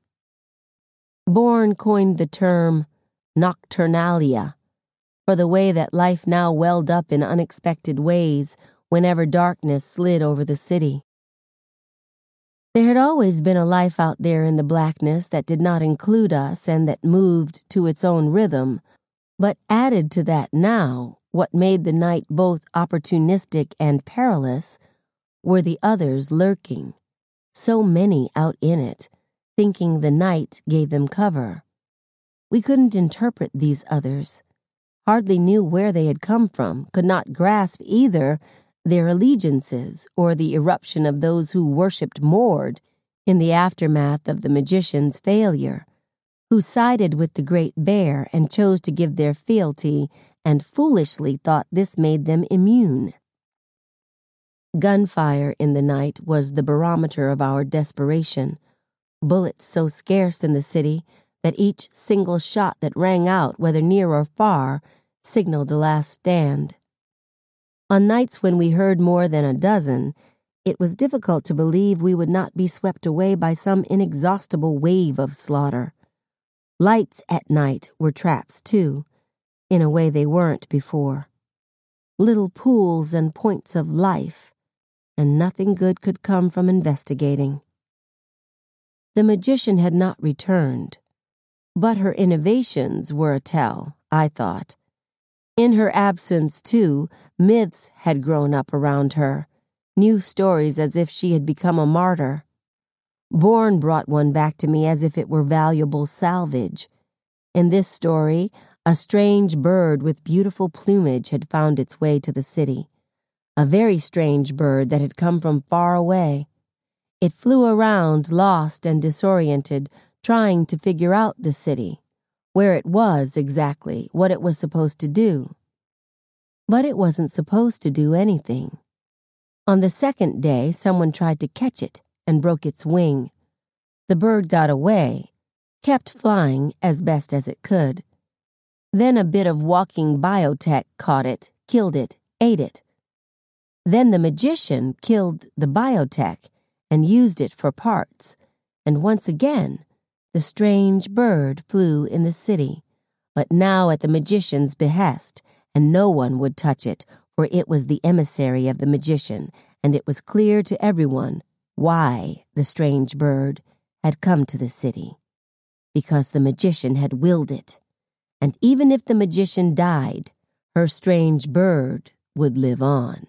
Bourne coined the term nocturnalia for the way that life now welled up in unexpected ways whenever darkness slid over the city. There had always been a life out there in the blackness that did not include us and that moved to its own rhythm, but added to that now, what made the night both opportunistic and perilous were the others lurking, so many out in it, thinking the night gave them cover. We couldn't interpret these others, hardly knew where they had come from, could not grasp either their allegiances or the eruption of those who worshipped Mord in the aftermath of the magician's failure, who sided with the great bear and chose to give their fealty and foolishly thought this made them immune. Gunfire in the night was the barometer of our desperation, bullets so scarce in the city that each single shot that rang out, whether near or far, signaled a last stand. On nights when we heard more than a dozen, it was difficult to believe we would not be swept away by some inexhaustible wave of slaughter. Lights at night were traps, too, in a way they weren't before. Little pools and points of life, and nothing good could come from investigating. The magician had not returned, but her innovations were a tell, I thought. In her absence, too, myths had grown up around her, new stories as if she had become a martyr. Bourne brought one back to me as if it were valuable salvage. In this story, a strange bird with beautiful plumage had found its way to the city. A very strange bird that had come from far away. It flew around, lost and disoriented, trying to figure out the city, where it was exactly, what it was supposed to do. But it wasn't supposed to do anything. On the second day, someone tried to catch it and broke its wing. The bird got away, kept flying as best as it could. Then a bit of walking biotech caught it, killed it, ate it. Then the magician killed the biotech and used it for parts, and once again, the strange bird flew in the city, but now at the magician's behest, and no one would touch it, for it was the emissary of the magician, and it was clear to everyone why the strange bird had come to the city. Because the magician had willed it, and even if the magician died, her strange bird would live on.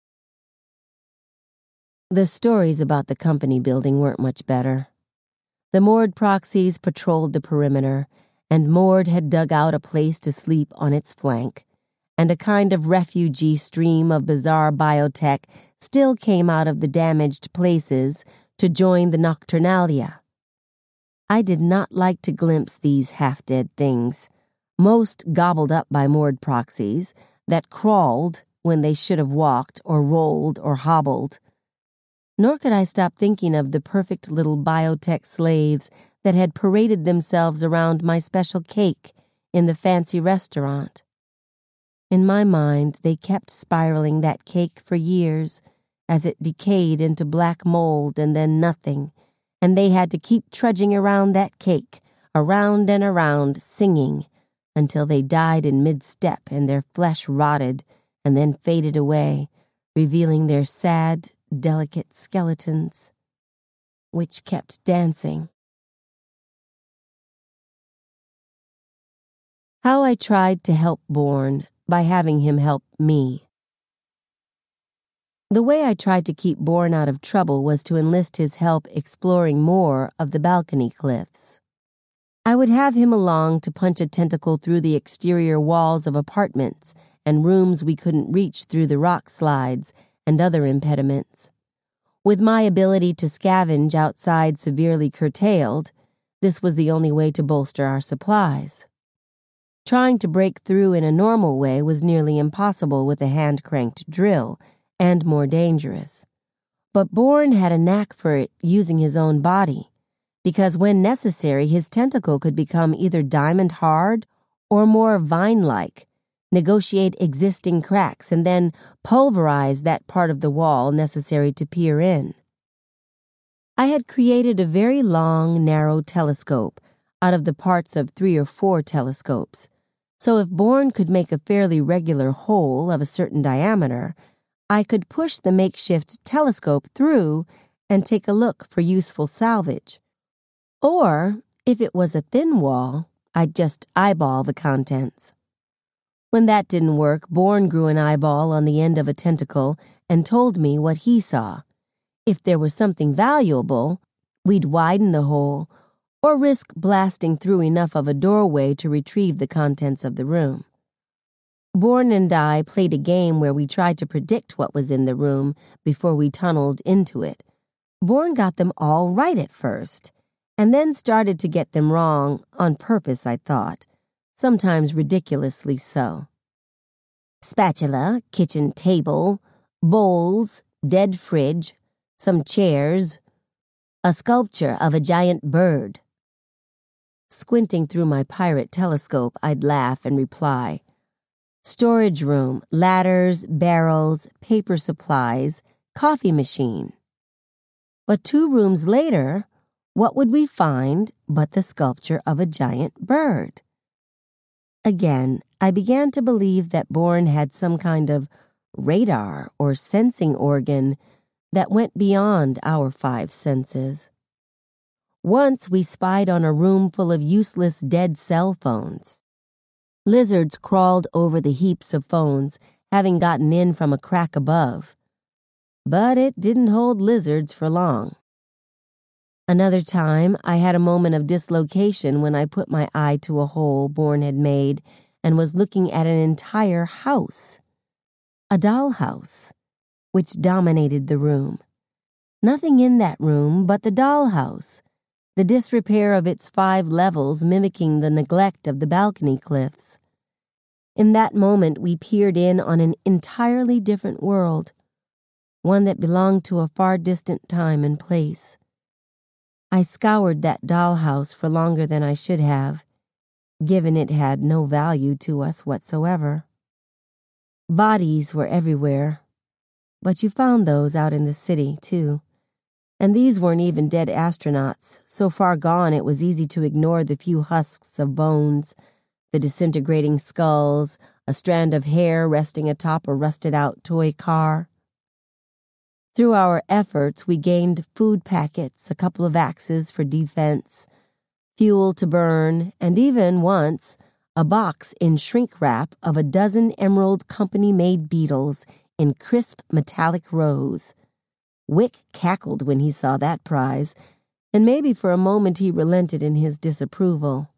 The stories about the company building weren't much better. The moored proxies patrolled the perimeter, and Mord had dug out a place to sleep on its flank, and a kind of refugee stream of bizarre biotech still came out of the damaged places to join the Nocturnalia. I did not like to glimpse these half-dead things, most gobbled up by moored proxies, that crawled when they should have walked or rolled or hobbled. Nor could I stop thinking of the perfect little biotech slaves that had paraded themselves around my special cake in the fancy restaurant. In my mind, they kept spiraling that cake for years as it decayed into black mold and then nothing, and they had to keep trudging around that cake, around and around, singing, until they died in mid-step and their flesh rotted and then faded away, revealing their sad, delicate skeletons, which kept dancing. How I tried to help Bourne by having him help me. The way I tried to keep Bourne out of trouble was to enlist his help exploring more of the balcony cliffs. I would have him along to punch a tentacle through the exterior walls of apartments and rooms we couldn't reach through the rock slides and other impediments. With my ability to scavenge outside severely curtailed, this was the only way to bolster our supplies. Trying to break through in a normal way was nearly impossible with a hand-cranked drill, and more dangerous. But Bourne had a knack for it using his own body, because when necessary his tentacle could become either diamond hard or more vine-like, negotiate existing cracks, and then pulverize that part of the wall necessary to peer in. I had created a very long, narrow telescope out of the parts of 3 or 4 telescopes, so if Bourne could make a fairly regular hole of a certain diameter, I could push the makeshift telescope through and take a look for useful salvage. Or, if it was a thin wall, I'd just eyeball the contents. When that didn't work, Bourne grew an eyeball on the end of a tentacle and told me what he saw. If there was something valuable, we'd widen the hole or risk blasting through enough of a doorway to retrieve the contents of the room. Bourne and I played a game where we tried to predict what was in the room before we tunneled into it. Bourne got them all right at first, and then started to get them wrong on purpose, I thought, sometimes ridiculously so. Spatula, kitchen table, bowls, dead fridge, some chairs, a sculpture of a giant bird. Squinting through my pirate telescope, I'd laugh and reply, storage room, ladders, barrels, paper supplies, coffee machine. But 2 rooms later, what would we find but the sculpture of a giant bird? Again, I began to believe that Bourne had some kind of radar or sensing organ that went beyond our 5 senses. Once we spied on a room full of useless dead cell phones. Lizards crawled over the heaps of phones, having gotten in from a crack above. But it didn't hold lizards for long. Another time, I had a moment of dislocation when I put my eye to a hole Bourne had made and was looking at an entire house. A dollhouse, which dominated the room. Nothing in that room but the dollhouse, the disrepair of its 5 levels mimicking the neglect of the balcony cliffs. In that moment, we peered in on an entirely different world, one that belonged to a far distant time and place. I scoured that dollhouse for longer than I should have, given it had no value to us whatsoever. Bodies were everywhere, But you found those out in the city, too. And these weren't even dead astronauts, so far gone it was easy to ignore the few husks of bones, the disintegrating skulls, a strand of hair resting atop a rusted-out toy car. Through our efforts, we gained food packets, a couple of axes for defense, fuel to burn, and even, once, a box in shrink wrap of a dozen Emerald Company-made beetles in crisp metallic rows. Wick cackled when he saw that prize, and maybe for a moment he relented in his disapproval.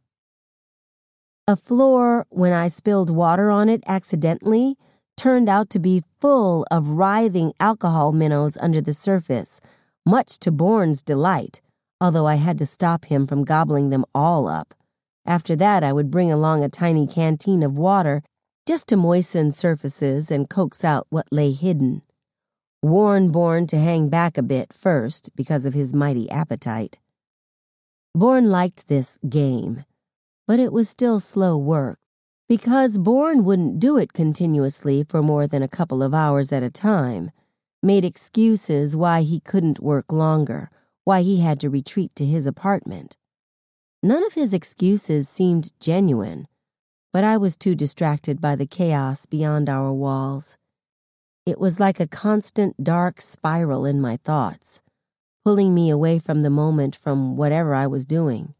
A floor, when I spilled water on it accidentally, turned out to be full of writhing alcohol minnows under the surface, much to Bourne's delight, although I had to stop him from gobbling them all up. After that, I would bring along a tiny canteen of water just to moisten surfaces and coax out what lay hidden. Warn Bourne to hang back a bit first because of his mighty appetite. Bourne liked this game, but it was still slow work, because Bourne wouldn't do it continuously for more than a couple of hours at a time, made excuses why he couldn't work longer, why he had to retreat to his apartment. None of his excuses seemed genuine, but I was too distracted by the chaos beyond our walls. It was like a constant dark spiral in my thoughts, pulling me away from the moment, from whatever I was doing.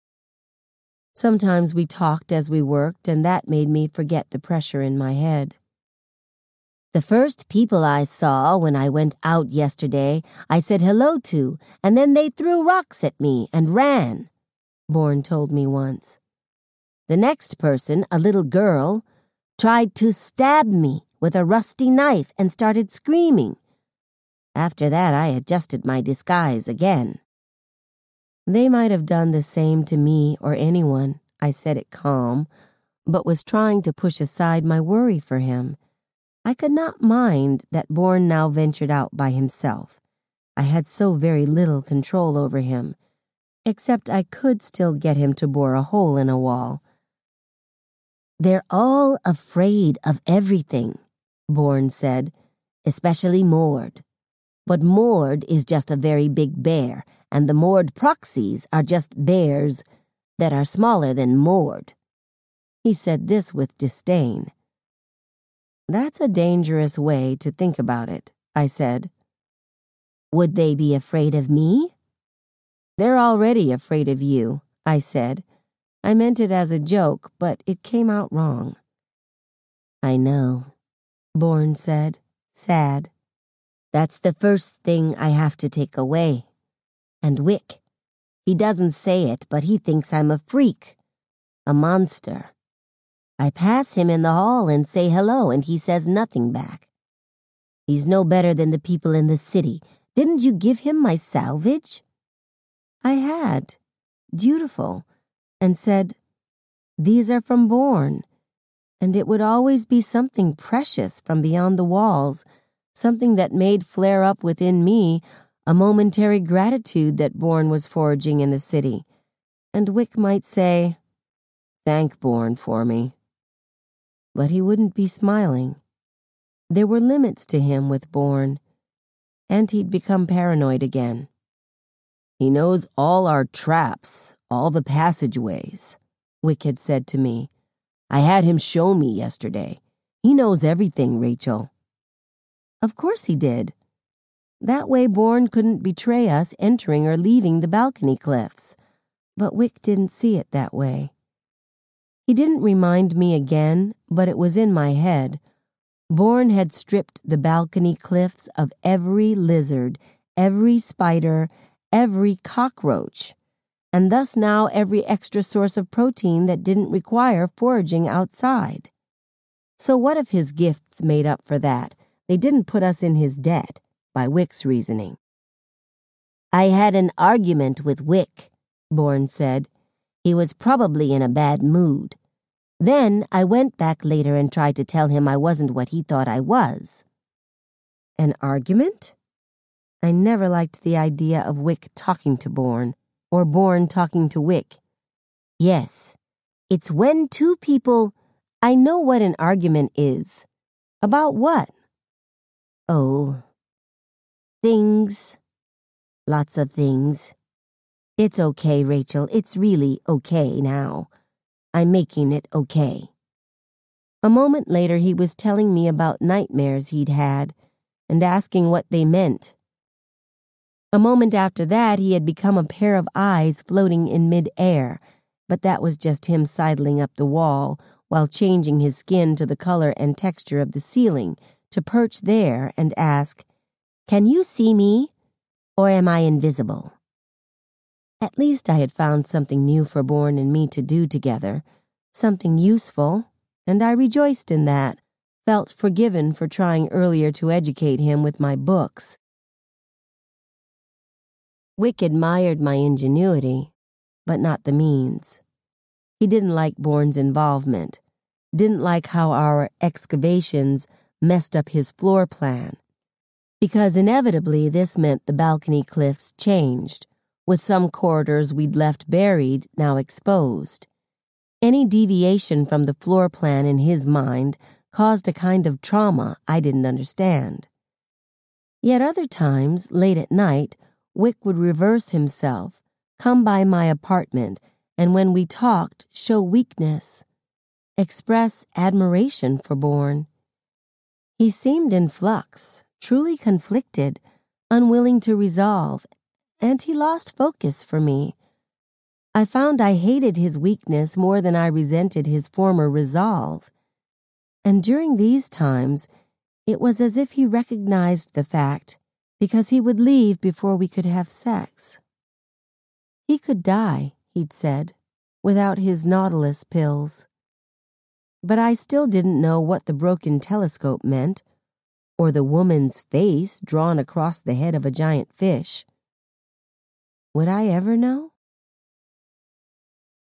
Sometimes we talked as we worked, and that made me forget the pressure in my head. The first people I saw when I went out yesterday, I said hello to, and then they threw rocks at me and ran, Bourne told me once. The next person, a little girl, tried to stab me with a rusty knife and started screaming. After that, I adjusted my disguise again. They might have done the same to me or anyone, I said it calm, but was trying to push aside my worry for him. I could not mind that Bourne now ventured out by himself. I had so very little control over him, except I could still get him to bore a hole in a wall. They're all afraid of everything, Bourne said, especially Mord. But Mord is just a very big bear, and the Mord proxies are just bears that are smaller than Mord. He said this with disdain. That's a dangerous way to think about it, I said. Would they be afraid of me? They're already afraid of you, I said. I meant it as a joke, but it came out wrong. I know, Bourne said, sad. That's the first thing I have to take away. And Wick, he doesn't say it, but he thinks I'm a freak, a monster. I pass him in the hall and say hello, and he says nothing back. He's no better than the people in the city. Didn't you give him my salvage? I had. Dutiful. And said, these are from Bourne, and it would always be something precious from beyond the walls, something that made flare up within me a momentary gratitude that Bourne was foraging in the city. And Wick might say, thank Bourne for me. But he wouldn't be smiling. There were limits to him with Bourne, and he'd become paranoid again. He knows all our traps, all the passageways, Wick had said to me. I had him show me yesterday. He knows everything, Rachel. Of course he did. That way Bourne couldn't betray us entering or leaving the balcony cliffs. But Wick didn't see it that way. He didn't remind me again, but it was in my head. Bourne had stripped the balcony cliffs of every lizard, every spider, every cockroach, and thus now every extra source of protein that didn't require foraging outside. So what if his gifts made up for that? They didn't put us in his debt, by Wick's reasoning. I had an argument with Wick, Bourne said. He was probably in a bad mood. Then I went back later and tried to tell him I wasn't what he thought I was. An argument? I never liked the idea of Wick talking to Bourne, or Bourne talking to Wick. Yes, it's when two people... I know what an argument is. About what? Oh, things. Lots of things. It's okay, Rachel. It's really okay now. I'm making it okay. A moment later, he was telling me about nightmares he'd had and asking what they meant. A moment after that, he had become a pair of eyes floating in mid-air, but that was just him sidling up the wall while changing his skin to the color and texture of the ceiling to perch there and ask, "Can you see me, or am I invisible?" At least I had found something new for Bourne and me to do together, something useful, and I rejoiced in that, felt forgiven for trying earlier to educate him with my books. Wick admired my ingenuity, but not the means. He didn't like Bourne's involvement, didn't like how our excavations messed up his floor plan, because inevitably this meant the balcony cliffs changed, with some corridors we'd left buried now exposed. Any deviation from the floor plan in his mind caused a kind of trauma I didn't understand. Yet other times, late at night, Wick would reverse himself, come by my apartment, and when we talked, show weakness, express admiration for Bourne. He seemed in flux, truly conflicted, unwilling to resolve, and he lost focus for me. I found I hated his weakness more than I resented his former resolve. And during these times, it was as if he recognized the fact, because he would leave before we could have sex. He could die, he'd said, without his Nautilus pills. But I still didn't know what the broken telescope meant, or the woman's face drawn across the head of a giant fish. Would I ever know?